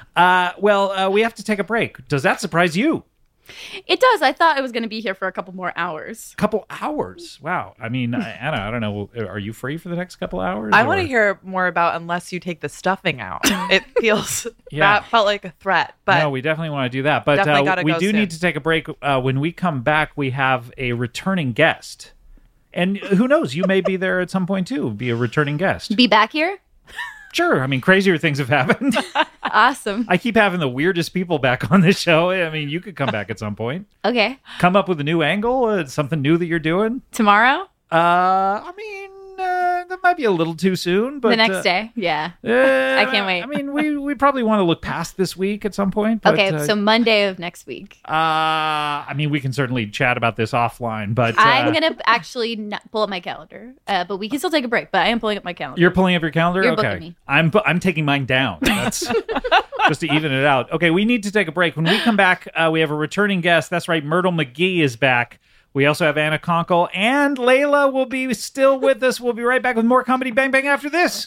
We have to take a break. Does that surprise you? It does. I thought I was going to be here for a couple more hours. Couple hours. Wow. I mean, Anna, I don't know. Are you free for the next couple hours? I want to or- hear more about unless you take the stuffing out. It feels Yeah. that felt like a threat, but No, we definitely want to do that. But Definitely gotta we go do soon. need to take a break. When we come back, we have a returning guest. And who knows? You may be there at some point too. Be a returning guest. Be back here? Sure. I mean, crazier things have happened. Awesome. I keep having the weirdest people back on this show. I mean, you could come back at some point. Okay. Come up with a new angle, something new that you're doing. Tomorrow? I mean, that might be a little too soon, but the next day? Yeah. I can't wait. I mean, we probably want to look past this week at some point. But, Okay, so Monday of next week. I mean, we can certainly chat about this offline, but I'm going to actually not pull up my calendar, but we can still take a break, but I am pulling up my calendar. You're pulling up your calendar. You're Okay, booking me. I'm taking mine down. That's just to even it out. Okay, we need to take a break. When we come back, we have a returning guest. That's right, Myrtle McGee is back. We also have Anna Conkle, and Layla will be still with us. We'll be right back with more Comedy Bang Bang after this.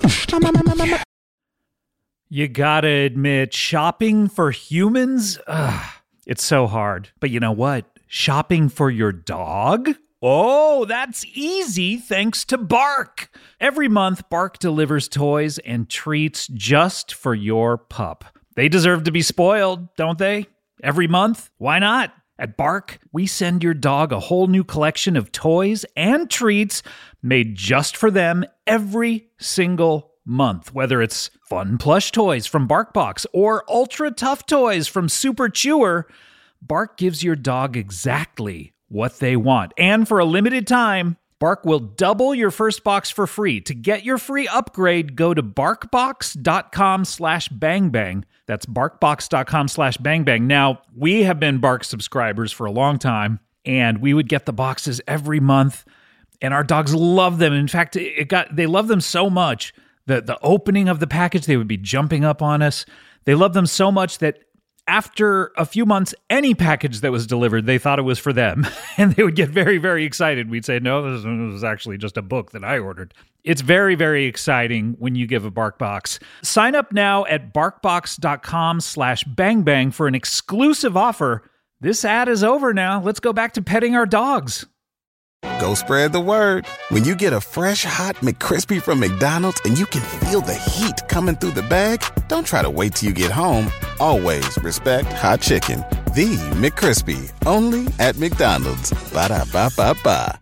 You gotta admit, shopping for humans, it's so hard. But you know what? Shopping for your dog? Oh, that's easy thanks to Bark. Every month, Bark delivers toys and treats just for your pup. They deserve to be spoiled, don't they? Every month? Why not? At Bark, we send your dog a whole new collection of toys and treats made just for them every single month. Whether it's fun plush toys from BarkBox or ultra tough toys from Super Chewer, Bark gives your dog exactly what they want. And for a limited time, Bark will double your first box for free. To get your free upgrade, go to barkbox.com/bangbang. That's barkbox.com/bangbang. Now, we have been Bark subscribers for a long time, and we would get the boxes every month, and our dogs love them. In fact, they love them so much that the opening of the package, they would be jumping up on us. They love them so much that after a few months, any package that was delivered, they thought it was for them. And they would get very, very excited. We'd say, no, this was actually just a book that I ordered. It's very, very exciting when you give a BarkBox. Sign up now at barkbox.com/bangbang for an exclusive offer. This ad is over now. Let's go back to petting our dogs. Go spread the word. When you get a fresh, hot McCrispy from McDonald's and you can feel the heat coming through the bag, don't try to wait till you get home. Always respect hot chicken. The McCrispy, only at McDonald's. Ba-da-ba-ba-ba.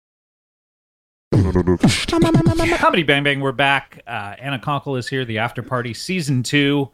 Comedy Bang Bang, we're back. Anna Konkle is here, the After Party, Season 2.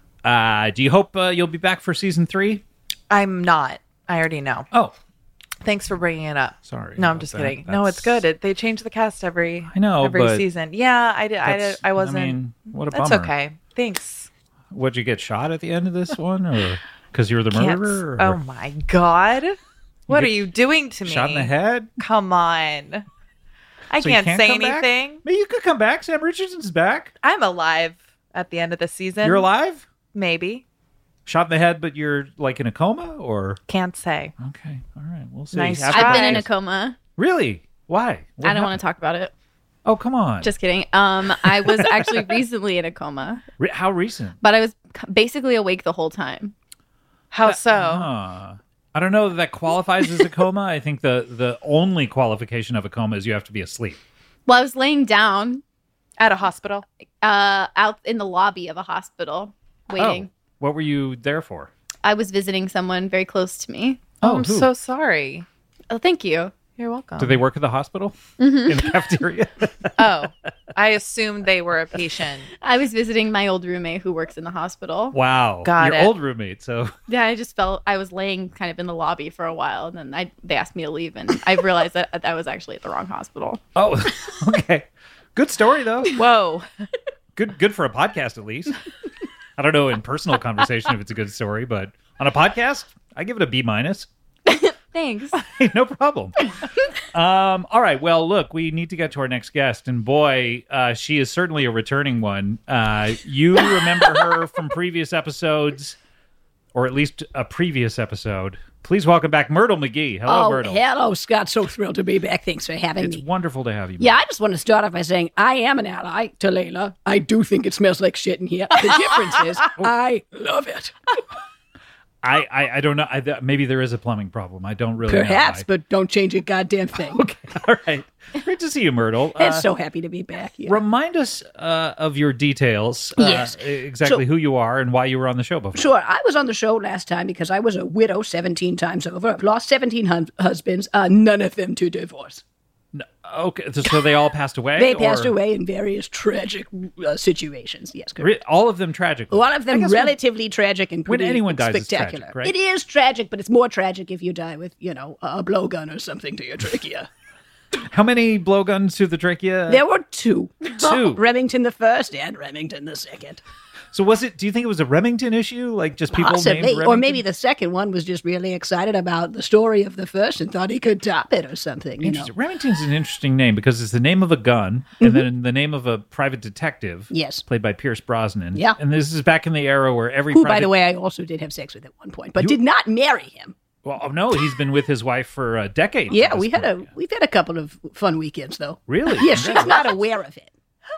Do you hope you'll be back for Season 3? I'm not. I already know. Oh, Thanks for bringing it up. sorry. No, I'm about just that. kidding. No, it's good. They change the cast every but season. Yeah, I wasn't. I mean, what a That's bummer. okay. Thanks. Would you get shot at the end of this one, or because you were the Can't- murderer? Oh my God. What get are you doing to me? Shot in the head? Come on. I So you can't say come back? anything. Maybe you could come back. Sam Richardson's back. I'm alive at the end of the season. You're alive? Maybe. Shot in the head, but you're like in a coma, or Can't say. okay, all right, we'll see. Nice After I've been in a this- coma. Really? Why? What I don't want happened? to talk about it. Oh, come on. Just kidding. I was actually recently in a coma, How recent? but I was basically awake the whole time. How so? I don't know that qualifies as a coma. I think the only qualification of a coma is you have to be asleep. Well, I was laying down At a hospital? out in the lobby of a hospital waiting. Oh, what were you there for? I was visiting someone very close to me. Oh, I'm who? so sorry. Oh, thank you. You're welcome. Do they work at the hospital? Mm-hmm. In the cafeteria? Oh, I assumed they were a patient. I was visiting my old roommate who works in the hospital. Wow. Got Your it. old roommate, so Yeah, I just felt I was laying kind of in the lobby for a while, and then they asked me to leave, and I realized that I was actually at the wrong hospital. oh, okay. Good story though. Whoa. Good for a podcast at least. I don't know in personal conversation if it's a good story, but on a podcast, I give it a B-. Thanks. Hey, no problem. All right. Well, look, we need to get to our next guest, and boy, she is certainly a returning one. You remember her from previous episodes, or at least a previous episode. Please welcome back Myrtle McGee. Hello, Myrtle. Hello, Scott. So thrilled to be back. Thanks for having It's me. wonderful to have you. Yeah, I just want to start off by saying I am an ally to Layla. I do think it smells like shit in here. The difference is I love it. I don't know. Maybe there is a plumbing problem. I don't really Perhaps, know. but don't change a goddamn thing. Okay. All right. Great to see you, Myrtle. And so happy to be back here. Remind us of your details. Yes. Exactly So- who you are and why you were on the show before. Sure, I was on the show last time because I was a widow 17 times over. I've lost 17 husbands, none of them to divorce. Okay. So they all passed away? They passed or- away in various tragic situations. Yes, correct. All of them tragically. One of I them guess relatively tragic and when pretty anyone dies, it's spectacular. tragic, right? It is tragic, but it's more tragic if you die with, a blowgun or something to your trachea. How many blowguns to the trachea? There were two. Two. Remington the first and Remington the second. So do you think it was a Remington issue? Like just people named Possibly. Remington? Or maybe the second one was just really excited about the story of the first and thought he could top it or something. Interesting. Remington's an interesting name because it's the name of a gun and then the name of a private detective. Yes. Played by Pierce Brosnan. Yeah. And this is back in the era where every Who, private... by the way, I also did have sex with at one point, but did not marry him. Well, no, he's been with his wife for a decade. Yeah, at this point. we've had a couple of fun weekends though. Really? Yeah, she's not aware of it.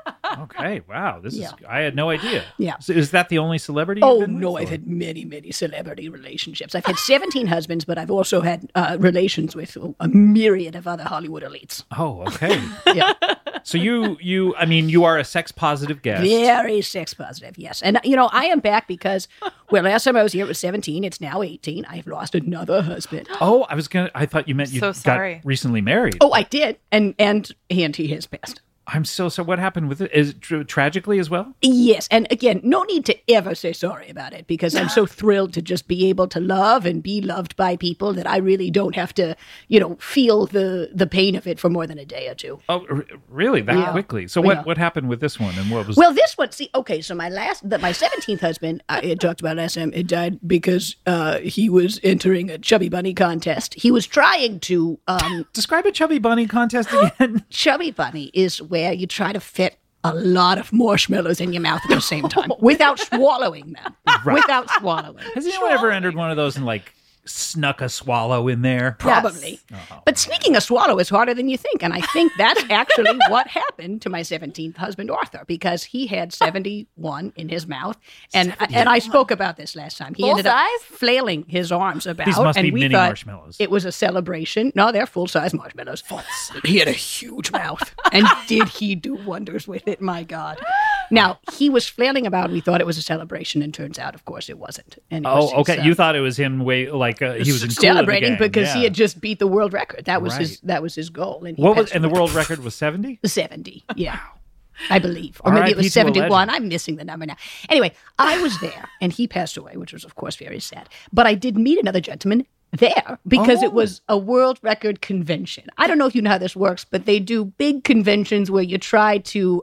Okay, wow. This Yeah. is I had no idea. Yeah. So is that the only celebrity Oh, you've been no, with, I've or- had many, many celebrity relationships. I've had 17 husbands, but I've also had relations with a myriad of other Hollywood elites. Oh, okay. Yeah. So you are a sex positive guest. Very sex positive, yes. And, I am back because, last time I was here it was 17. It's now 18. I've lost another husband. Oh, I thought you meant you So got sorry. recently married. Oh, I did. And he has passed. I'm so what happened with it? Is it tragically as well? Yes, and again, no need to ever say sorry about it because I'm so thrilled to just be able to love and be loved by people that I really don't have to, feel the pain of it for more than a day or two. Oh, really? That Yeah. quickly? So Yeah. what happened with this one and what was Well, this one, so my 17th husband, I had talked about last time, it died because he was entering a Chubby Bunny contest. He was trying to, describe a chubby bunny contest again? Chubby Bunny is where you try to fit a lot of marshmallows in your mouth at the same time without swallowing them. Without swallowing. Has anyone ever entered one of those and like snuck a swallow in there? Probably. But sneaking a swallow is harder than you think. And I think that's actually what happened to my 17th husband, Arthur, because he had 71 in his mouth. And I spoke about this last time. He Full ended up size? flailing his arms about. These must and be we mini thought marshmallows. It was a celebration. No, they're full-size marshmallows. He had a huge mouth. And did he do wonders with it? My God. Now, he was flailing about. We thought it was a celebration. And turns out, of course, it wasn't. And it was his, okay. You thought it was him he was in celebrating Kool in the gang. because he Yeah. had just beat the world record. That was Right. that was his goal. And he What was passed and the away. world record was 70? 70, yeah. I believe. Or maybe R.I.P. it was to a 71. legend. I'm missing the number now. Anyway, I was there and he passed away, which was, of course, very sad. But I did meet another gentleman there because it was a world record convention. I don't know if you know how this works, but they do big conventions where you try to,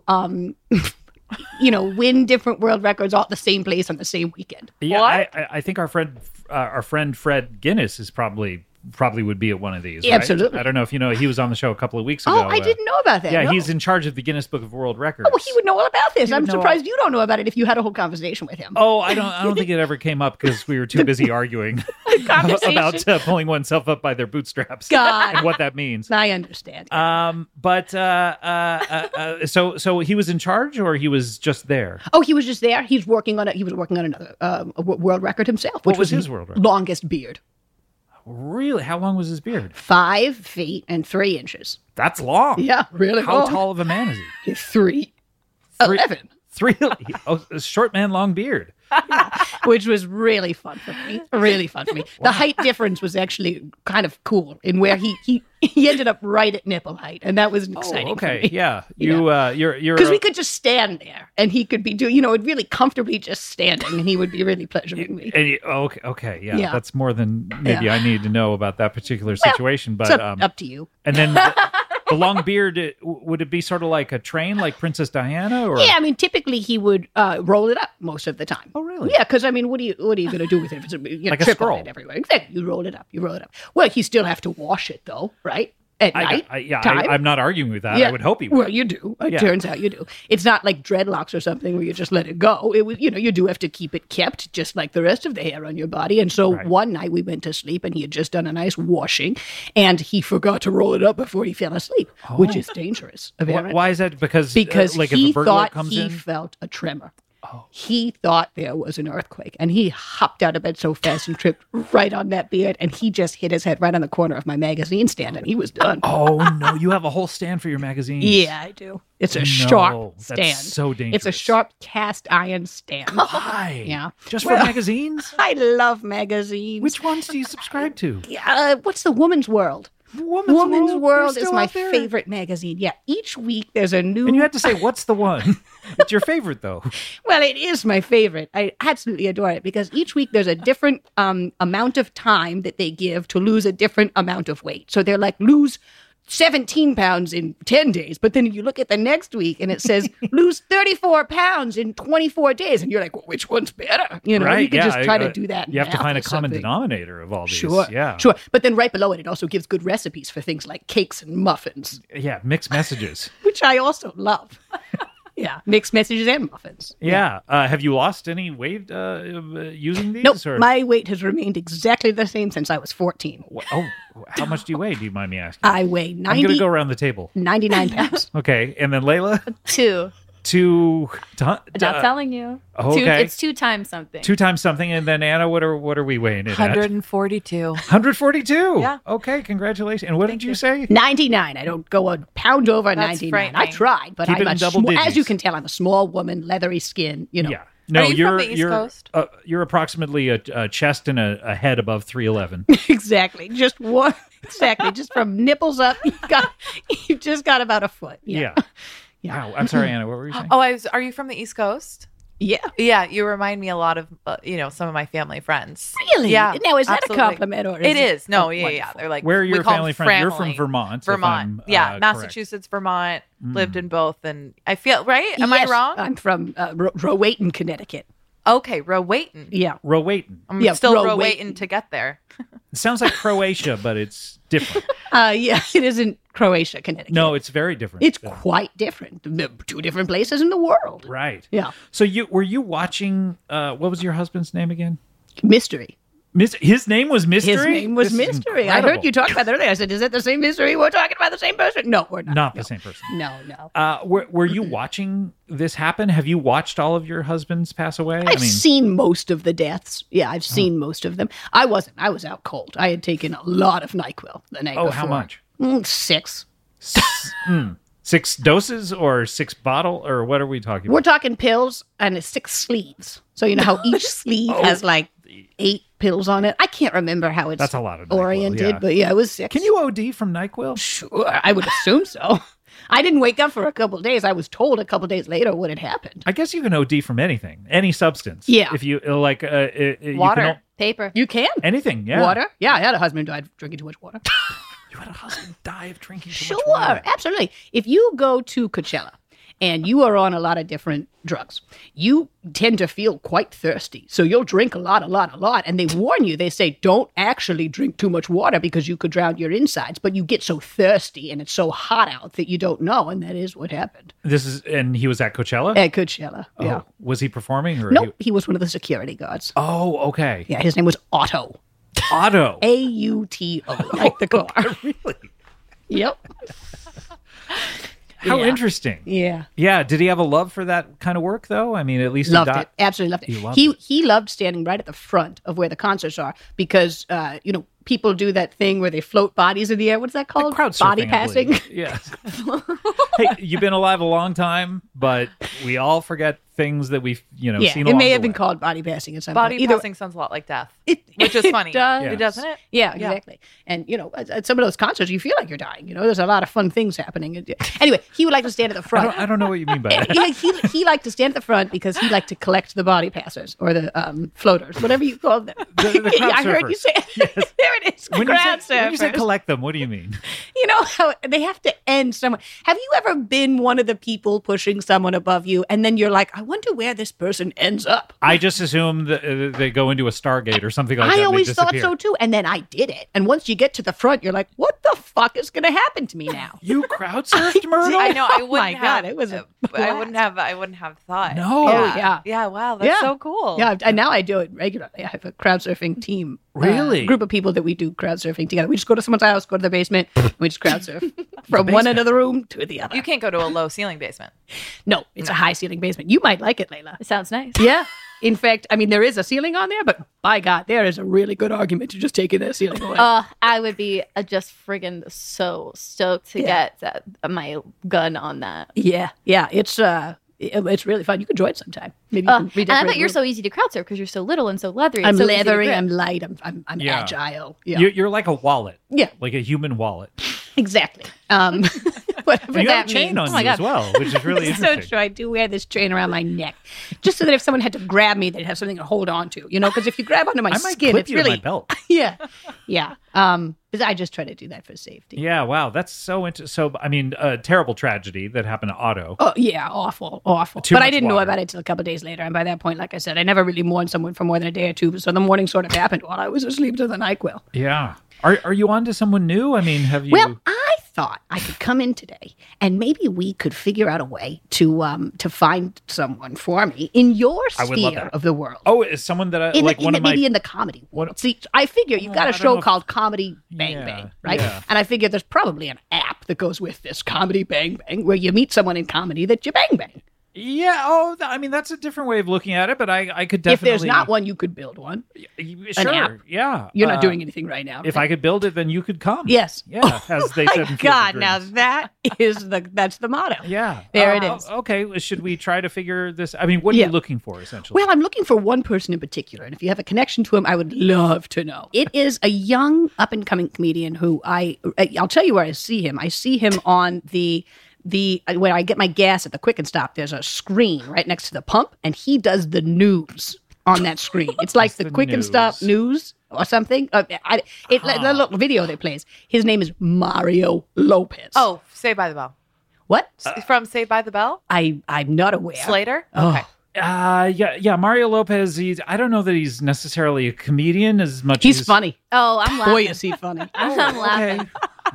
win different world records all at the same place on the same weekend. Yeah, I think our friend Fred Guinness is probably would be at one of these. Yeah, right? absolutely. I don't know if you know, he was on the show a couple of weeks ago. Oh, I didn't know about that. Yeah, no. he's in charge of the Guinness Book of World Records. Oh, well, he would know all about this. He would I'm know surprised you don't know about it if you had a whole conversation with him. Oh, I don't think it ever came up because we were too busy arguing Conversation. about pulling oneself up by their bootstraps God. and what that means. I understand. So he was in charge, or he was just there? Oh, he was just there. He was working on another world record himself. Which What was his world record? Longest beard. Really? How long was his beard? 5 feet and 3 inches. That's long. Yeah, really How long. tall of a man is he? 3'11", A short man, long beard. which was really fun for me. Really fun for me. The height difference was actually kind of cool in where he ended up right at nipple height, and that was exciting. For Okay, me. yeah. You're Because we could just stand there, and he could be doing, really comfortably just standing, and he would be really pleasuring me. And okay, yeah. Yeah. That's more than maybe I need to know about that particular situation. It's But up to you. and then the long beard, would it be sort of like a train, like Princess Diana, or Yeah, I mean, typically he would roll it up most of the time. Oh, really? Yeah, because I mean, what are you going to do with it if it's Like a trip on scroll. it everywhere? Exactly, you roll it up. Well, you still have to wash it though, right? At night. time. I'm not arguing with that. Yeah. I would hope he would. Well, you do. It Yeah. turns out you do. It's not like dreadlocks or something where you just let it go. It was, you do have to keep it kept just like the rest of the hair on your body. And so Right. one night we went to sleep and he had just done a nice washing and he forgot to roll it up before he fell asleep, which is dangerous. Why is that? Because like he if a burglar thought comes he in, felt a tremor. He thought there was an earthquake, and he hopped out of bed so fast and tripped right on that beard, and he just hit his head right on the corner of my magazine stand, and he was done. oh no, you have a whole stand for your magazines. Yeah, I do. It's a No, sharp that's stand. so It's a dangerous. sharp cast iron stand. Why? Yeah. Just for magazines? I love magazines. Which ones do you subscribe to? What's the Woman's World? Woman's World They're is still my out there? favorite magazine. Yeah, each week there's a new. And you had to say, what's the one? It's your favorite, though. Well, it is my favorite. I absolutely adore it because each week there's a different amount of time that they give to lose a different amount of weight. So they're like, lose 17 pounds in 10 days. But then you look at the next week and it says, lose 34 pounds in 24 days. And you're like, well, which one's better? You can just try to do that. You have to math find or a common something. denominator of all these. Sure. Yeah. Sure. But then right below it, it also gives good recipes for things like cakes and muffins, Yeah. Mixed messages. which I also love. Yeah. Mixed messages and muffins. Yeah. Have you lost any weight using these? Nope. Or? My weight has remained exactly the same since I was 14. Oh, how much do you weigh? Do you mind me asking? I weigh I'm going to go around the table. 99 pounds. Okay. And then Layla? 2. 2. Not telling you. okay. It's 2 times something. 2 times something. And then Anna, what are we weighing it at? 142. 142. Yeah. Okay. Congratulations. And what did you say? 99. I don't go a pound over That's 99. frightening. I tried, but Keep it I'm in double digits. as you can tell, I'm a small woman, leathery skin, Yeah. No, Are you from you're the East you're Coast? You're approximately a chest and a head above 311. Exactly. Just one. Exactly. Just from nipples up, you've just got about a foot. Yeah. Yeah. Wow. I'm sorry, Anna. What were you saying? Oh, are you from the East Coast? Yeah. Yeah, you remind me a lot of some of my family friends. Really? Yeah. Now, is that absolutely. a compliment or is It is. No, Oh, yeah. wonderful. They're like, Where are we your call family them friends? You're from family. Vermont. if Vermont. I'm, Yeah, correct. Massachusetts, Vermont. Lived in both, and I feel right. Am I Yes, wrong? I'm from Rowayton, Connecticut. Okay, Rowayton. Yeah. Rowayton. I'm Yeah, still Rowayton. Rowayton to get there. It sounds like Croatia, but it's different. Yeah, it isn't Croatia, Connecticut. No, it's very different. It's quite different. Two different places in the world. right. Yeah. So were you watching? What was your husband's name again? Mystery. His name was Mystery. His name was This is Mystery. I heard incredible. you talk about that earlier. I said, is it the same Mystery? We're talking about the same person? No, we're not. Not the same person. No, no. Were you watching this happen? Have you watched all of your husbands pass away? I've seen most of the deaths. Yeah, I've seen most of them. I wasn't. I was out cold. I had taken a lot of NyQuil the night before. how much? 6. 6 doses or 6 bottle or what are we talking We're about? talking pills and it's 6 sleeves. So you know how each sleeve has like 8 pills on it. I can't remember how it's That's a lot of NyQuil, oriented, yeah. but yeah, it was 6. Can you OD from NyQuil? Sure, I would assume so. I didn't wake up for a couple of days. I was told a couple of days later what had happened. I guess you can OD from anything, any substance. Yeah. If you like you Water. can Paper. You can. anything. Yeah. Water? Yeah, I had a husband who died drinking too much water. You had a husband die of drinking too Sure, much water. absolutely. If you go to Coachella and you are on a lot of different drugs, you tend to feel quite thirsty. So you'll drink a lot. And they warn you, they say, don't actually drink too much water because you could drown your insides. But you get so thirsty and it's so hot out that you don't know. And that is what happened And he was at Coachella? at Coachella. Oh, Yeah. Was he performing or No, he was one of the security guards. Oh, okay. Yeah, his name was Otto. Otto. Auto, like the car. Really? Yep. How Yeah. interesting. Yeah. Yeah. Did he have a love for that kind of work, though? I mean, at least Loved he it. Absolutely loved it. He loved He loved standing right at the front of where the concerts are because, people do that thing where they float bodies in the air. What's that called? Crowd Body surfing, I passing. believe. Yes. Hey, you've been alive a long time, but we all forget things that we've, Yeah, seen it along may the have been way. called body passing at some Body point. Either- passing sounds a lot like death, It, which is it funny. does. Yeah. Doesn't it? Yeah, exactly. And, at some of those concerts, you feel like you're dying. There's a lot of fun things happening. Anyway, he would like to stand at the front. I don't know what you mean by that. he liked to stand at the front because he liked to collect the body passers or the floaters, whatever you call them. The crowd I heard you surfers. say there it is. When crowd you say surfers. collect them, what do you mean? You know how they have to end somewhere. Have you ever been one of the people pushing someone above you, and then you're like, I wonder where this person ends up? I just assume that they go into a Stargate or something like that. I and they always thought disappear. so too, and then I did it. And once you get to the front, you're like, what the fuck is going to happen to me now? You crowd surfed, Myrtle? I know. I Oh wouldn't my have. God, it was a I wouldn't have. I wouldn't have thought. No. Oh, yeah. Yeah. Wow. That's Yeah. so cool. Yeah, and now I do it regularly. I have a crowd surfing team. Really? Group of people that we do crowd surfing together. We just go to someone's house, go to the basement, and we just crowd surf from one end of the room to the other. You can't go to a low ceiling basement. No, it's a high ceiling basement. You might like it, Layla. It sounds nice. Yeah. In fact, there is a ceiling on there, but by God, there is a really good argument to just taking that ceiling away. I would be just friggin' so stoked to get my gun on that. Yeah. It's really fun. You can join sometime. Maybe you can And I redecorate bet you're the so room. easy to crowd surf because you're so little and so leathery. I'm and so easy to leathery. grip. I'm light. I'm Yeah. agile. Yeah. You're like a wallet. Yeah. Like a human wallet. Exactly. Whatever And you have that a chain means. on Oh my you God. as well, which is really So interesting. true. I do wear this chain around my neck, just so that if someone had to grab me, they'd have something to hold on to. Because if you grab onto my I might skin, clip it's you in really my belt. yeah. But I just try to do that for safety. Yeah, wow, that's so interesting. So, a terrible tragedy that happened to Otto. Oh yeah, awful. Too But I much didn't know water. about it till a couple days later, and by that point, like I said, I never really mourned someone for more than a day or two. So the mourning sort of happened while I was asleep to the NyQuil. Yeah. Are you on to someone new? Have you? Well, I thought I could come in today and maybe we could figure out a way to find someone for me in your I would love sphere that. of the world. Oh, is someone that I like one of my maybe in the comedy world. What- See, I figure you've got I a don't show know if- called Comedy Bang Yeah, Bang, right? yeah. And I figure there's probably an app that goes with this Comedy Bang Bang where you meet someone in comedy that you bang bang. Yeah. Oh, that's a different way of looking at it, but I could definitely. If there's not one, you could build one. Sure. app. Yeah. You're not doing anything right now. If right? I could build it, then you could come. Yes. Yeah. As they said in My Field of God, now Dreams. that's the motto. Yeah. There it is. Okay. Well, should we try to figure this? What are Yeah. you looking for, essentially? Well, I'm looking for one person in particular, and if you have a connection to him, I would love to know. It is a young, up-and-coming comedian who I'll tell you where I see him. I see him on the when I get my gas at the Quick and Stop. There's a screen right next to the pump, and he does the news on that screen. It's like the the Quick and Stop news or something. The little video that plays. His name is Mario Lopez. Oh, Saved by the Bell. what? From Saved by the Bell? I'm not aware. Slater? Oh. Okay. Yeah. Mario Lopez. I don't know that he's necessarily a comedian as much. He's as funny. Oh, I'm laughing. Boy, is he funny. I'm laughing.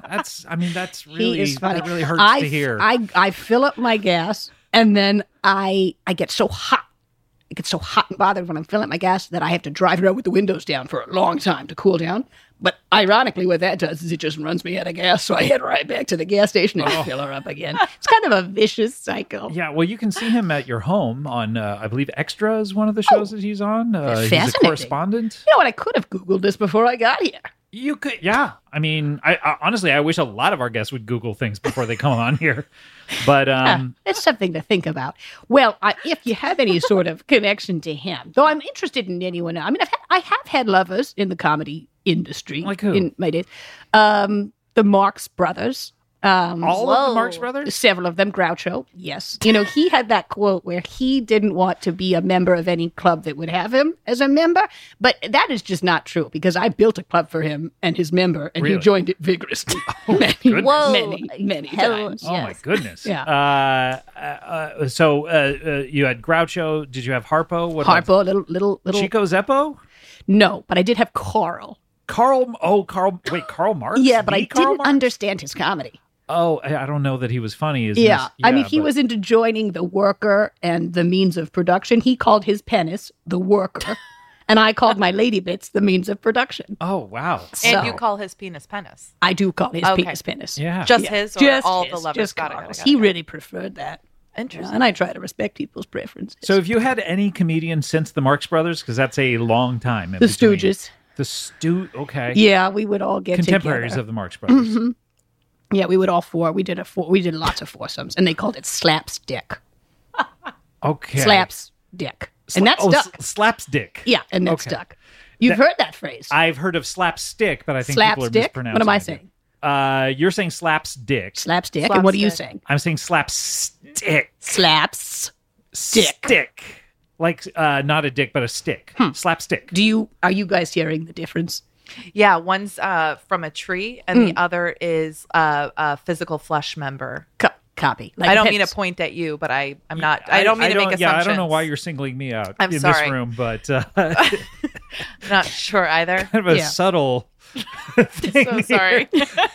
That's He really, is funny. that really hurts to hear. I fill up my gas and then I get so hot. It gets so hot and bothered when I'm filling up my gas that I have to drive around with the windows down for a long time to cool down. But ironically, what that does is it just runs me out of gas. So I head right back to the gas station and fill her up again. It's kind of a vicious cycle. Yeah, well, you can see him at your home on, I believe, Extra is one of the shows that he's on. He's a fascinating. correspondent. You know what? I could have Googled this before I got here. You could, yeah. I mean, I honestly, I wish a lot of our guests would Google things before they come on here. But It's something to think about. Well, if you have any sort of connection to him, though I'm interested in anyone. I mean, I have had lovers in the comedy industry. Like who? In my days. The Marx Brothers. all of the Marx Brothers? Several of them. Groucho, yes. You know, he had that quote where he didn't want to be a member of any club that would have him as a member. But that is just not true because I built a club for him and his member, and he Really? joined it vigorously. goodness. Many Hell, times. Oh my yes. goodness! Yeah. So you had Groucho. Did you have Harpo? What about Harpo, little. Chico Zeppo? No, but I did have Carl. Carl Marx? Yeah, but The I Karl didn't Marx? understand his comedy. Oh, I don't know that he was funny. Yeah. I mean, he but- was into joining the worker and the means of production. He called his penis the worker, and I called my lady bits the means of production. Oh, wow. So- And you call his penis. I do call his Okay. penis. Yeah. Just Yeah. his or Just all his, the lovers? just Got it. Carl's. He really preferred that. Interesting. And I try to respect people's preferences. So have you had any comedian since the Marx Brothers? Because that's a long time. in the between. Stooges. Okay. Yeah, we would all get Contemporaries together. of the Marx Brothers. Yeah, we would all four. We did lots of foursomes, and they called it slapstick. Okay. Slapstick. And that's stuck. Slapstick. Yeah, and that's Okay. stuck. You've heard that phrase. I've heard of slapstick, but I think people are Slapstick? mispronouncing What am I it. saying? You're saying slapstick. Slapstick. And what are you Slapstick. saying? I'm saying slapstick. Slaps. Stick. Like not a dick, but a stick. Slapstick. Are you guys hearing the difference? Yeah, one's from a tree, and the other is a physical flesh member. Copy. I don't mean to pets. point at you, but I don't mean to make assumptions. Yeah, I don't know why you're singling me out I'm in sorry. this room, but Not sure either. kind of a Yeah. subtle thing. So sorry.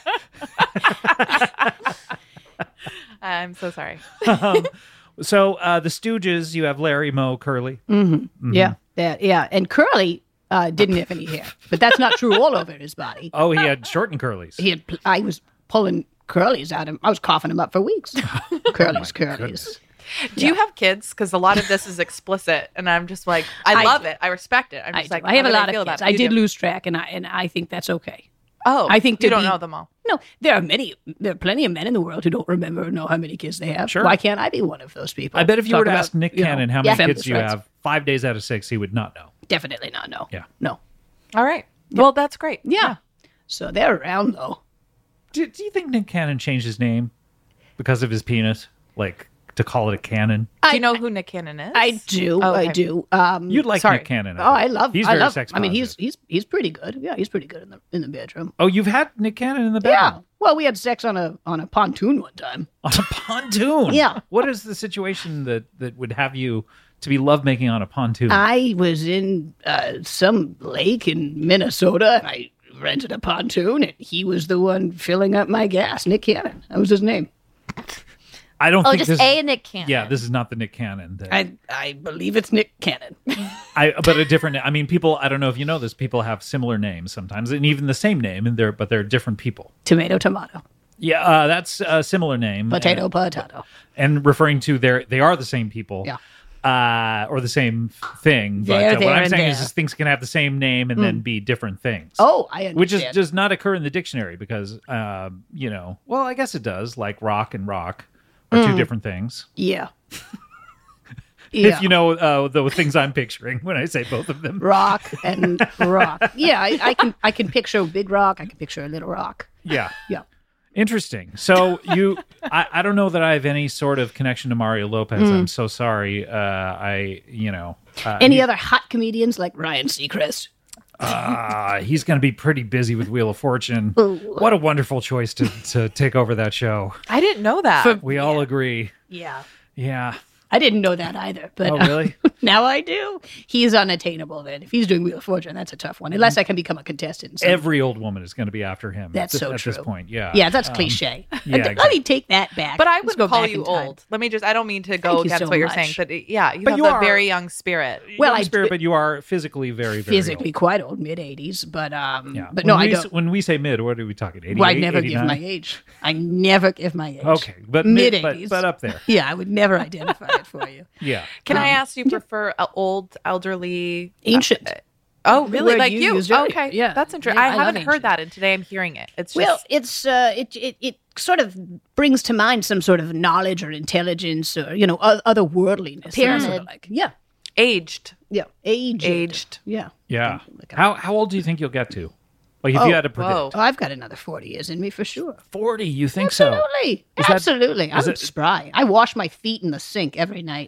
I'm so sorry. So the Stooges, you have Larry, Moe, Curly. Yeah, and Curly didn't have any hair, but that's not true all over his body. Oh, he had short and curlies. I was pulling curlies out of him. I was coughing him up for weeks. curlies. Do you have kids? Because a lot of this is explicit, and I'm just like, I love it. I respect it. I'm just like, I have how a do lot they feel of kids. about it? I You did do. lose track, and I think that's okay. Oh, I think you to don't be- know them all. No, there are plenty of men in the world who don't remember or know how many kids they have. Sure. Why can't I be one of those people? I bet if you Talk were to about, ask Nick you know, Cannon how many kids feminist you rights. have, 5 days out of 6, he would not know. Definitely not. No. Yeah. No. All right. Well, that's great. Yeah. So they're around though. Do you think Nick Cannon changed his name because of his penis? Like, to call it a cannon? Do you know who Nick Cannon is? I do. Oh, I okay. do. You'd like sorry. Nick Cannon. Oh, I love. He's I very love. sex I mean, positive. he's pretty good. Yeah, he's pretty good in the bedroom. Oh, you've had Nick Cannon in the Yeah. bedroom? Well, we had sex on a pontoon one time. On a pontoon? Yeah. What is the situation that would have you to be lovemaking on a pontoon? I was in some lake in Minnesota, and I rented a pontoon, and he was the one filling up my gas. Nick Cannon. That was his name. I don't Oh, think just this A Nick Cannon. Yeah, this is not the Nick Cannon. I believe it's Nick Cannon. But a different. I mean, people. I don't know if you know this. People have similar names sometimes, and even the same name, and but they're different people. Tomato, tomato. Yeah, that's a similar name. Potato, potato. and referring to they are the same people. Yeah. Or the same thing. But There, what there, I'm and saying there. is just things can have the same name and then be different things. Oh, I understand. Which does not occur in the dictionary because, well, I guess it does. Like rock and rock are two different things. Yeah. Yeah. If you know the things I'm picturing when I say both of them. Rock and rock. Yeah, I can picture a big rock. I can picture a little rock. Yeah. Yeah. Interesting. So I don't know that I have any sort of connection to Mario Lopez. I'm so sorry. Any other hot comedians like Ryan Seacrest? He's going to be pretty busy with Wheel of Fortune. What a wonderful choice to take over that show. I didn't know that. We all agree. Yeah. Yeah. I didn't know that either. But Oh, really? Now I do. He's unattainable then. If he's doing Wheel of Fortune, that's a tough one. Unless I can become a contestant. So Every old woman is going to be after him. that's so at true. this point. Yeah. Yeah, that's cliche. yeah, Let me take that back. But I Let's would go call back you in time. old. Let me just, I don't mean to go Thank you against so what you're much. saying, but yeah, you But have you a are- very young spirit. Well, Young spirit, but you are physically very, very Physically old. quite old, mid-80s. But Yeah. but no, When I we don't. When we say mid, what are we talking? 88, Well, I never give 89? my age. I never give my age. Okay, but mid-80s. but up there. Yeah, I would never identify it for you. Yeah. Can I ask, do you prefer old, elderly? Ancient. Oh, The really? word Like you you? used earlier. Okay. Yeah. That's interesting. Yeah, I I love haven't heard ancient. that, and today I'm hearing it. It's Well, just, it's it sort of brings to mind some sort of knowledge or intelligence or otherworldliness. That's Pyramid. sort of like, yeah, aged. aged. Yeah. Yeah. Like How old do you think you'll get to? Like if you had to predict. whoa. Oh, I've got another 40 years in me for sure. 40, you think so? Absolutely. that- Absolutely. is I'm it- spry. I wash my feet in the sink every night.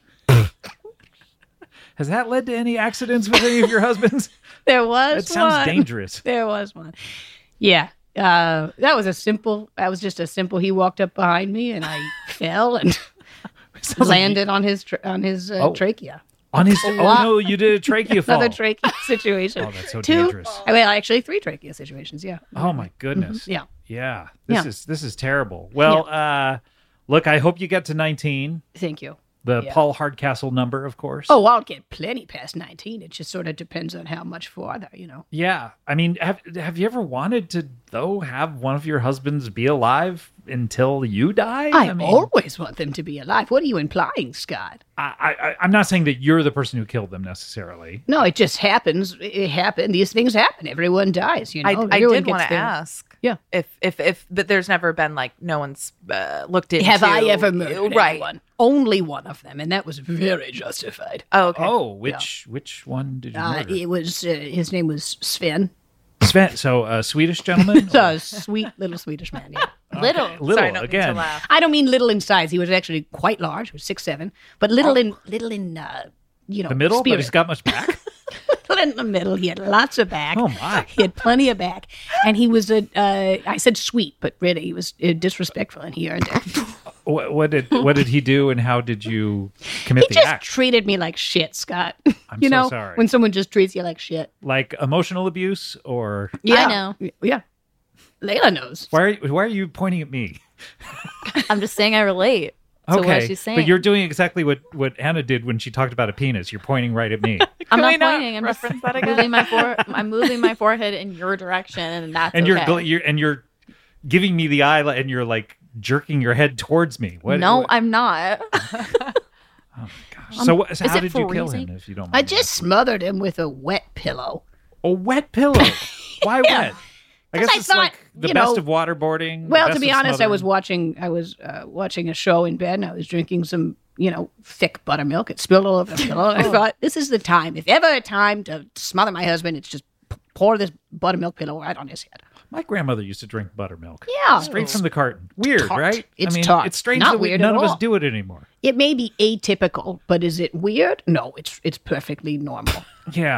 Has that led to any accidents with any of your husbands? There was It sounds one. dangerous. There was one. Yeah. That was just a simple, he walked up behind me and I fell and Sounds like landed on his trachea. on his. Oh no, you did a trachea fall. Another trachea situation. Oh, that's so Two, dangerous. well, actually 3 trachea situations. Yeah. Oh my goodness. Yeah. Yeah. Yeah. This is terrible. Well, look, I hope you get to 19. Thank you. The Yeah. Paul Hardcastle number, of course. Oh, I'll get plenty past 19. It just sort of depends on how much farther, Yeah. I mean, have you ever wanted to, though, have one of your husbands be alive until you die? I mean, always want them to be alive. What are you implying, Scott? I'm not saying that you're the person who killed them necessarily. No, it just happens. It happened. These things happen. Everyone dies, I Everyone did gets want to their- ask. Yeah. If but there's never been like no one's looked into. Have I ever murdered Right. anyone? Only one of them, and that was very justified. Oh, okay. Oh, which one did you murder? It was his name was Sven. Sven, so a Swedish gentleman? So a sweet little Swedish man. Yeah. Little. Little, Sorry, I don't mean to again. laugh. I don't mean little in size. He was actually quite large. He was 6'7", but little in The middle, but spirit. he's got much back? Little in the middle. He had lots of back. Oh, my. He had plenty of back, and he was I said sweet, but really he was disrespectful, and he earned it. What did he do, and how did you commit He the just act? treated me like shit, Scott. I'm you so know, sorry. when someone just treats you like shit. Like emotional abuse, or Yeah, I know. Yeah, Layla knows. why are you pointing at me? I'm just saying I relate to what Okay, she's saying. but you're doing exactly what Anna did when she talked about a penis. You're pointing right at me, I'm Can we not not pointing. I'm just reference that again? I'm moving my forehead in your direction, and that's and okay. you're giving me the eye, and you're like jerking your head towards me. What? No, what- I'm not. gosh. So is how it did you kill freezing? him? If you don't, I mind just smothered him with a wet pillow. a wet pillow. Why wet? I guess I it's thought, like the you best know- of waterboarding. the Well, best to be of honest, I was smothering. watching a show in bed, and I was drinking some, thick buttermilk. It spilled all over the pillow, and I thought, this is the time. If ever a time to smother my husband, it's just pour this buttermilk pillow right on his head. My grandmother used to drink buttermilk. Yeah. Straight from the carton. Weird, tart. right? It's tart. It's strange Not that weird none at of us all. do it anymore. It may be atypical, but is it weird? No, it's perfectly normal. Yeah.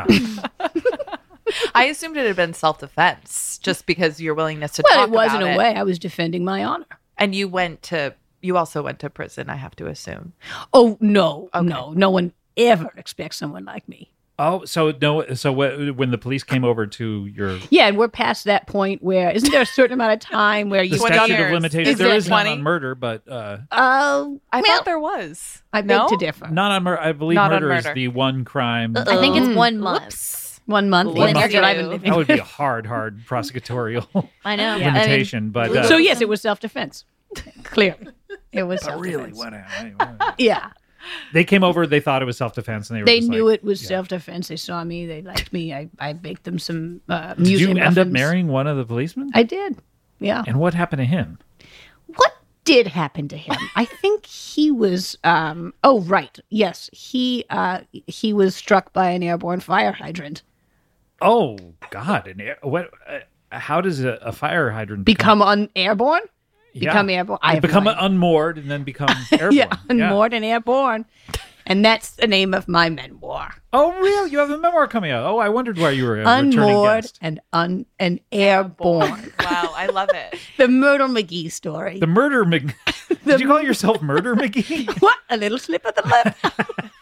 I assumed it had been self-defense, just because your willingness to Well, talk it was about in a it. way. I was defending my honor. And you also went to prison, I have to assume. Oh no, no one ever expects someone like me. Oh, so no. So when the police came over to your Yeah, and we're past that point where isn't there a certain amount of time where the you 20 statute years. of limitations, Is there it is none 20? on murder, but Oh, I well, thought there was. I beg No? to differ. not on murder. I believe Not on murder is murder. the one crime. I think it's 1 month. Whoops. 1 month. One Yeah, that's month. what I've been living That would be with. a hard prosecutorial I know. limitation, but So yes, it was self-defense. Clearly, it was really, self-defense. what? Yeah, They came over. They thought it was self-defense, and they were they just knew like, it was self-defense. They saw me. They liked me. I baked them some Did muesli you end up muffins. marrying one of the policemen? I did. Yeah. And what happened to him? What did happen to him? I think he was. Oh, right. Yes, he was struck by an airborne fire hydrant. Oh God! What? How does a fire hydrant Become airborne. Yeah. Become airborne. I You have become no idea. unmoored and then become airborne. Yeah, unmoored and airborne, and that's the name of my memoir. Oh, really? You have a memoir coming out. Oh, I wondered why you were a returning Unmoored guest. and airborne. Wow, I love it. The Murder McGee story. The Murder McGee. Did you call yourself Murder McGee? What? A little slip of the lip.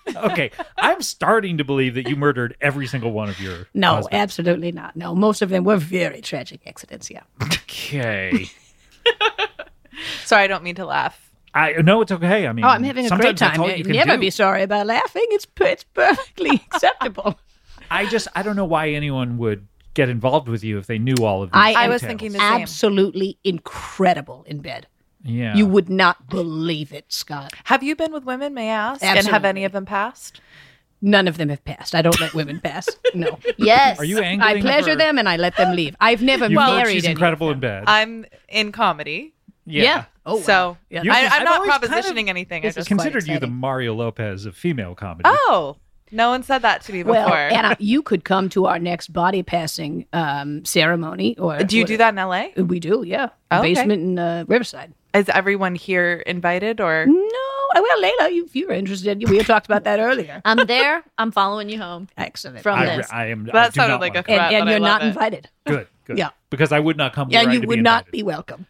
Okay, I'm starting to believe that you murdered every single one of your No, husbands. absolutely not. No, most of them were very tragic accidents. Yeah. Okay. Sorry, I don't mean to laugh. I know it's okay. I mean, Oh, I'm having a great sometimes that's time. all you can Never do. be sorry about laughing. It's perfectly acceptable. I don't know why anyone would get involved with you if they knew all of these I I was details. thinking the same. Absolutely incredible in bed. Yeah. You would not believe it, Scott. Have you been with women, may I ask? And have Absolutely. any of them passed? None of them have passed. I don't let women pass. No. Yes. Are you angling I pleasure for- them and I let them leave. I've never You've heard married she's any incredible of in them. bed. I'm in comedy. Yeah. Oh, wow. So Yeah. I've I'm not always kind of propositioning anything. I just considered you the exciting. Mario Lopez of female comedy. Oh, no one said that to me before. Well, Anna, you could come to our next body passing ceremony. Or Do you do that in LA? We do, yeah. Oh, okay. Basement in Riverside. Is everyone here invited or? No, well, Layla, if you're interested, we had talked about that earlier. I'm there. I'm following you home. Excellent. From I, this. I am. I That do sounded not like a want threat. to. and but I you're love not it. invited. Good. Yeah. Because I would not come. Yeah, were I you to would be not invited. be welcome.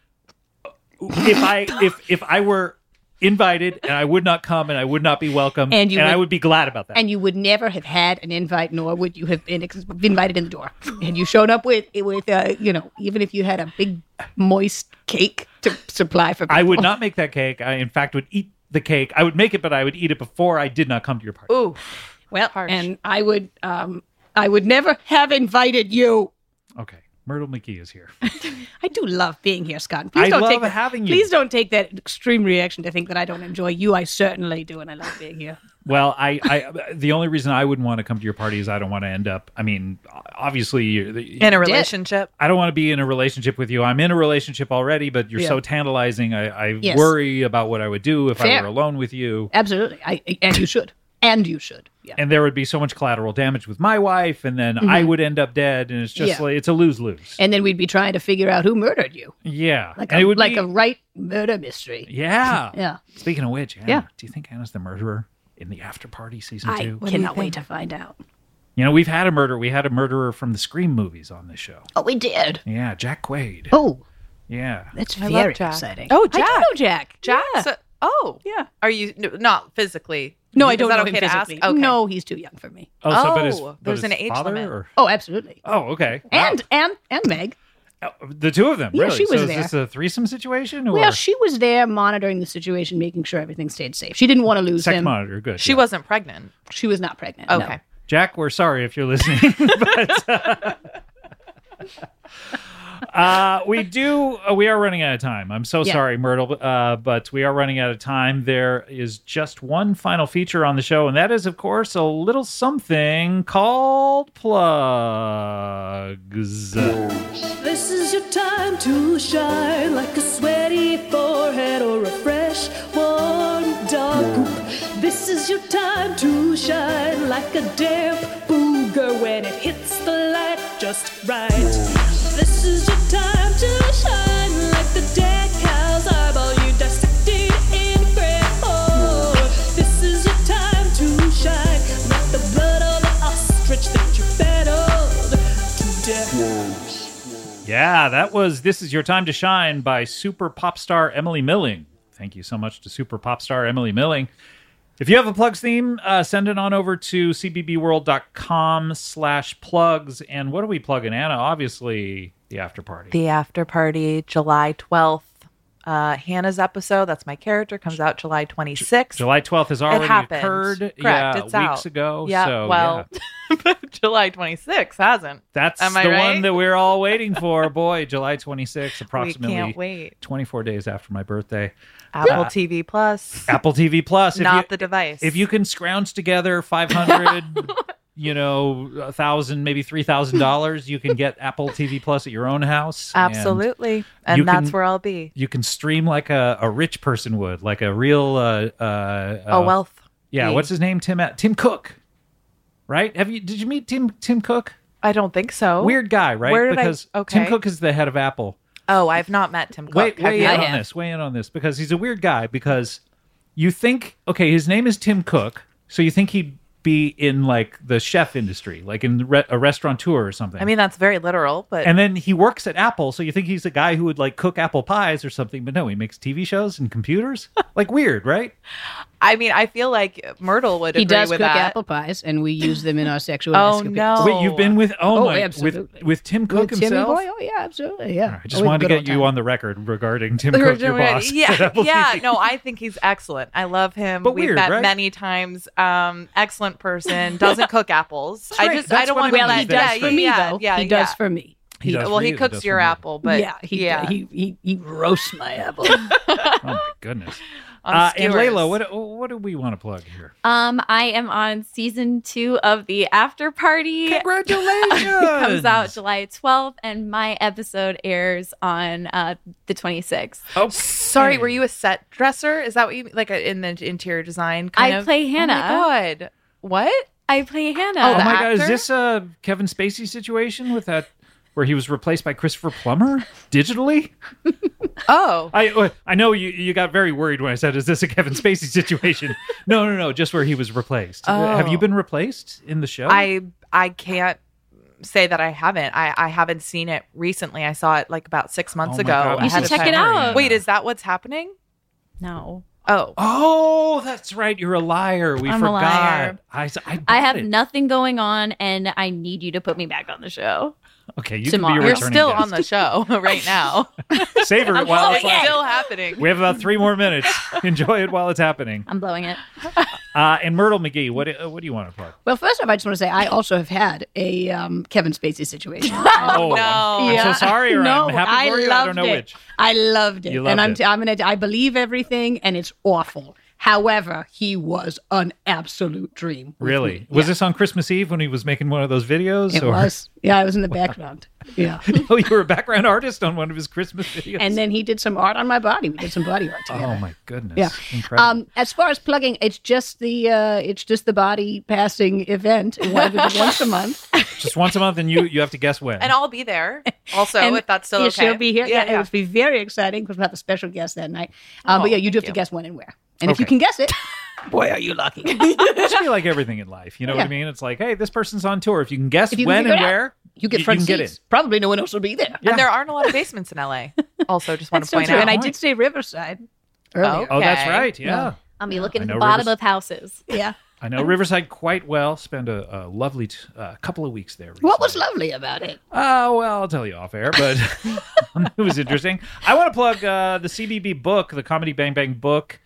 If I were invited and I would not come and I would not be welcome And you I would- would be glad about that. And you would never have had an invite, nor would you have been invited in the door. And you showed up with even if you had a big moist cake to supply for people. I would not make that cake. I, in fact, would eat the cake. I would make it, but I would eat it before I did not come to your party. Ooh, Well, Harsh. and I would never have invited you. Okay. Myrtle McGee is here. I do love being here, Scott. I don't love take that, having you. Please don't take that extreme reaction to think that I don't enjoy you. I certainly do, and I love being here. Well, I the only reason I wouldn't want to come to your party is I don't want to end up. I mean, obviously, in a relationship. I don't want to be in a relationship with you. I'm in a relationship already, but you're Yeah. so tantalizing. I Yes. worry about what I would do if I Fair. were alone with you. Absolutely, and you should, and you should. Yeah. And there would be so much collateral damage with my wife, and then I would end up dead, and it's just Mm-hmm. Yeah. like it's a lose-lose. And then we'd be trying to figure out who murdered you, Yeah, like and it would a be, right murder mystery. yeah, Yeah. Speaking of which, Anna, Yeah. do you think Anna's the murderer in the After Party season I 2? cannot wait to find out. You know, we've had a murder. We had a murderer from the Scream movies on this show. Oh, we did. Yeah, Jack Quaid. Oh, Yeah. that's I love very Jack. exciting. Oh, I do Jack. know Jack. Jack. Yeah. So- oh, Yeah. Are you not physically? No, I Is don't that know okay him to ask? physically. Okay. No, he's too young for me. But there's his an age father, limit. or- Oh, absolutely. Oh, okay. Wow. And Meg. The two of them, Yeah, really? she was so there. is this a threesome situation? Or Well, she was there monitoring the situation, making sure everything stayed safe. She didn't want to lose sex him. monitor, good. She yeah. wasn't pregnant. She was not pregnant. Okay. No. Jack, we're sorry if you're listening. We are running out of time. I'm so Yeah. sorry, Myrtle, but we are running out of time. There is just one final feature on the show, and that is, of course, a little something called plugs. This is your time to shine like a sweaty forehead or a fresh, warm dog poop. This is your time to shine like a damp booger when it hits the light just right. This is your time to shine like the dead cow's eyeball you dissected in gray. Oh, this is your time to shine like the blood of the ostrich that you battled to death. Yeah, that was This Is Your Time to Shine by super pop star Emily Milling. Thank you so much to super pop star Emily Milling. If you have a plugs theme, send it on over to cbbworld.com/plugs. And what are we plugging, Anna? Obviously, the after party. The after party, July 12th. Hannah's episode, that's my character, comes out July 26th. July 12th has already happened. occurred. Correct, Yeah, it's weeks out. ago. Yeah, so, well, yeah. July 26th hasn't. That's Am I the right? one that we're all waiting for. Boy, July 26th, We approximately can't wait. 24 days after my birthday. Apple TV Plus, Apple TV Plus. not the device. If you can scrounge together 500, $1,000, maybe $3,000, you can get Apple TV Plus at your own house. and Absolutely. you And that's can- where I'll be. you can stream like a rich person would, like a real Wealth. Yeah, what's his name? Tim Cook. Right? Did you meet Tim Cook? I don't think so. Weird guy, right? Where did because okay. Tim Cook is the head of Apple. Oh, I've not met Tim Cook. Weigh Have in you? on this. Weigh in on this because he's a weird guy. Because you think, okay, his name is Tim Cook, so you think he'd be in like the chef industry, like in a restaurateur or something. I mean, that's very literal, but and then he works at Apple, so you think he's a guy who would like cook apple pies or something. But no, he makes TV shows and computers. Like weird, right? I mean, I feel like Myrtle would agree He does with cook that. apple pies, and we use them in our sexual Oh, escapades. no. Wait, you've been with absolutely. with Tim Cook With Timmy himself? Boy? Oh, yeah, absolutely, yeah. I just Oh, wanted to good get old you time. on the record regarding Tim Cook, your boss. at Yeah, Apple yeah. TV. No, I think he's excellent. I love him. But We've weird, met right? many times. Excellent person. Doesn't cook apples. That's right. I That's don't one want of to the He things does that- for me, though. Yeah, He does for me. He does Well, for he you, cooks does your for me. apple, but he roasts my apple. Oh my goodness. On And skewers. Layla, what do we want to plug here? I am on season 2 of The After Party. Congratulations! It comes out July 12th, and my episode airs on the 26th. Oh, Sorry, were you a set dresser? Is that what you like in the interior design? Kind I of? play Hannah. Oh my god! What? I play Hannah. Oh, Oh the my god, is actor? this a Kevin Spacey situation with that where he was replaced by Christopher Plummer digitally? Oh, I know you got very worried when I said, "Is this a Kevin Spacey situation?" No, just where he was replaced. Have you been replaced in the show? I can't say that I haven't. I haven't seen it recently. I saw it like about 6 months Oh my ago. God, I'm You should so check it sorry, out. Anna. Wait, is that what's happening? No. Oh, Oh, that's right. You're a liar. We I'm a forgot. liar. I I have it. nothing going on, and I need you to put me back on the show. Okay, you tomorrow. can be a you're returning still guest. on the show right now. Savor it while blowing it's it. happening. Still happening. We have about 3 more minutes. Enjoy it while it's happening. I'm blowing it. And Myrtle McGee, what do you want to plug? Well, first off, I just want to say I also have had a Kevin Spacey situation. Oh, no. I'm so sorry, or no, I'm happy for you. I don't know it. which. I loved it, You loved and it. I believe everything, and it's awful. However, he was an absolute dream. with Really? me. Was Yeah, this on Christmas Eve when he was making one of those videos? It was. Yeah, I was in the background. Yeah. Oh, you were a background artist on one of his Christmas videos? And then he did some art on my body. We did some body art together. Oh, my goodness. Yeah. Incredible. As far as plugging, it's just the body passing event. One of it once a month. Just once a month, and you have to guess when. And I'll be there also And if that's still yeah, okay. she'll be here. Yeah, it will be very exciting because we'll have a special guest that night. But yeah, you do have to guess when and where. And if you Okay. can guess it, boy, are you lucky. It should be like everything in life. You know what I Yeah. mean? It's like, hey, this person's on tour. If you can guess If you can when figure and it out, where, you get front can get seats. in. Probably no one else will be there. Yeah. And there aren't a lot of basements in LA. Also, just want That's to so point true. out. And I Point. did say Riverside earlier. Oh, that's Okay. right. Yeah. I'll be looking I at know the bottom Rivers- of houses. Yeah. I know Riverside quite well. Spent a lovely couple of weeks there. What was recently. lovely about it? Oh, well, I'll tell you off air, but it was interesting. I want to plug the CBB book, the Comedy Bang Bang book.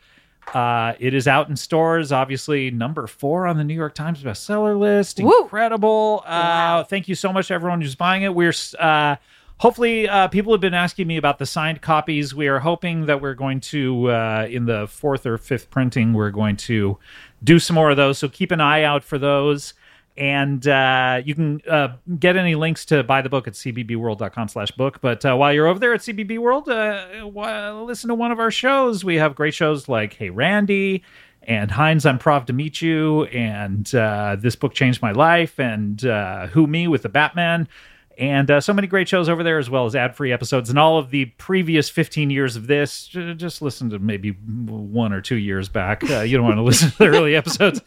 It is out in stores, obviously number 4 on the New York Times bestseller list. Incredible. Thank you so much to everyone who's buying it. We're hopefully people have been asking me about the signed copies. We are hoping that we're going to, in the 4th or 5th printing, we're going to do some more of those. So keep an eye out for those. And you can get any links to buy the book at cbbworld.com/book. But while you're over there at CBB World, listen to one of our shows. We have great shows like Hey Randy and Heinz, I'm Prov to Meet You, and This Book Changed My Life, and Who Me with the Batman. And so many great shows over there, as well as ad-free episodes. And all of the previous 15 years of this, just listen to maybe 1 or 2 years back. You don't want to listen to the early episodes.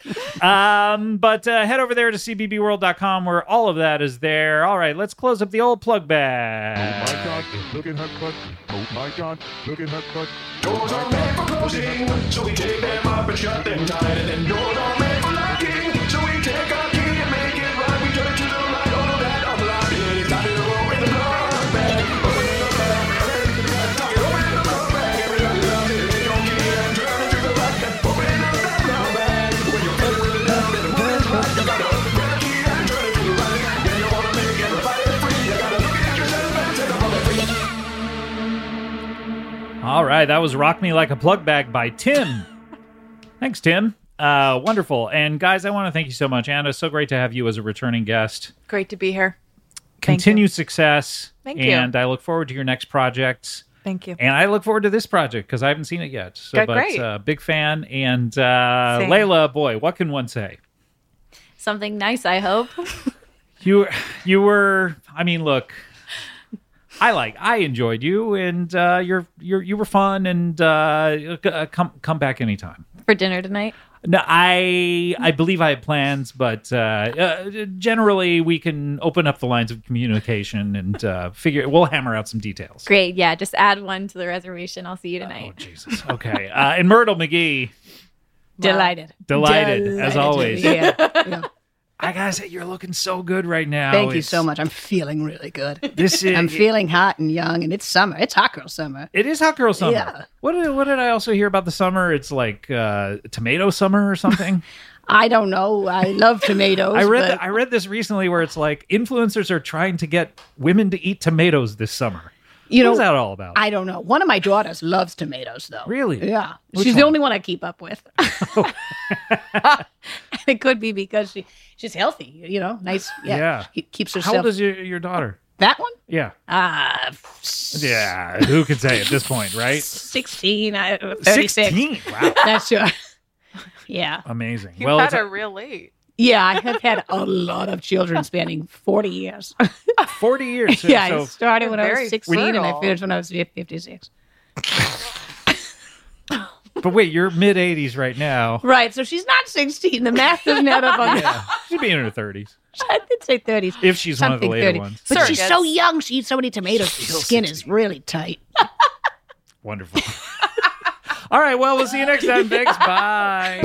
But head over there to cbbworld.com where all of that is there. All right, let's close up the old plug bag. Oh my God, look at her butt. Oh my God, look at her butt. Doors are made for closing, so we take them up and shut them tight. And then doors are made for locking, so we take our key and make it right. We turn to the right, all of that unlocked. It's time to open the plug bag. Open the plug bag. Open the plug bag. Everybody loves it. Take your key and turn it to the right. Open up that plug bag. When you're ready with it down, then the plug right. You gotta open the key and turn it to the right. When you wanna make everybody free, you gotta look at yourself and take a plug free. All right, that was Rock Me Like a Plug Bag by Tim. Thanks, Tim. Wonderful. And guys, I want to thank you so much. Anna, so great to have you as a returning guest. Great to be here. Continued success. Thank you. And I look forward to your next projects. Thank you. And I look forward to this project because I haven't seen it yet. So, Great. Big fan. And Layla, boy, what can one say? Something nice, I hope. You were. I mean, look. I enjoyed you, and you were fun, and come back anytime. For dinner tonight. No, I believe I have plans, but generally we can open up the lines of communication and we'll hammer out some details. Great. Yeah, just add one to the reservation. I'll see you tonight. Oh, Jesus. Okay. And Myrtle McGee. Delighted. Delighted, as always. Yeah. Yeah. I gotta say, you're looking so good right now. Thank you so much. I'm feeling really good. This is. I'm feeling hot and young, and it's summer. It's hot girl summer. It is hot girl summer. Yeah. What did I also hear about the summer? It's like tomato summer or something. I don't know. I love tomatoes. I but read this recently where it's like influencers are trying to get women to eat tomatoes this summer. What's that all about? I don't know. One of my daughters loves tomatoes, though. Really? Yeah. Which She's one? the only one I keep up with. It could be because she's healthy, nice. Yeah. Keeps herself. How old is your daughter? That one? Yeah. Yeah. Who can say at this point, right? 16, 36. 16. Wow. That's sure. Yeah. Amazing. You well, had it's her real late. Yeah, I have had a lot of children spanning 40 years. 40 years. Yeah, So I started when I Very was 16 and I fertile. finished when I was 56. but wait, you're mid 80s right now. Right, so she's not 16. The math doesn't add up on that. She'd be in her 30s. I did say 30s. If she's one of the Something later 30. ones. But she's Surrogates. so young. She eats so many tomatoes. Her Still skin 16. is really tight. Wonderful. All right, well, we'll see you next time. Thanks. Bye.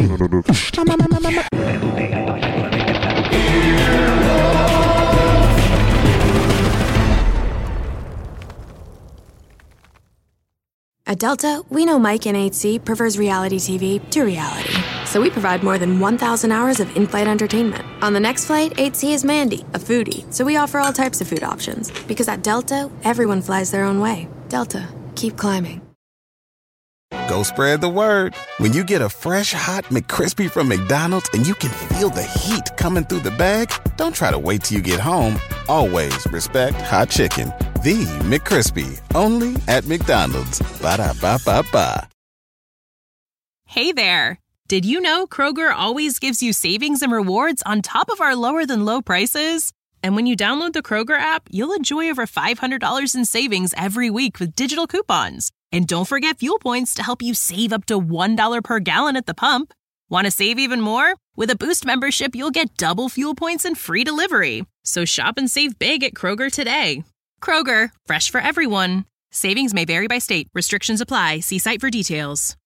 At Delta, we know Mike in 8C prefers reality TV to reality. So we provide more than 1,000 hours of in-flight entertainment. On the next flight, 8C is Mandy, a foodie. So we offer all types of food options. Because at Delta, everyone flies their own way. Delta, keep climbing. Go spread the word. When you get a fresh hot McCrispy from McDonald's and you can feel the heat coming through the bag, don't try to wait till you get home. Always respect hot chicken. The McCrispy, only at McDonald's. Ba-da-ba-ba-ba. Hey there. Did you know Kroger always gives you savings and rewards on top of our lower than low prices? And when you download the Kroger app, you'll enjoy over $500 in savings every week with digital coupons. And don't forget fuel points to help you save up to $1 per gallon at the pump. Want to save even more? With a Boost membership, you'll get double fuel points and free delivery. So shop and save big at Kroger today. Kroger, fresh for everyone. Savings may vary by state. Restrictions apply. See site for details.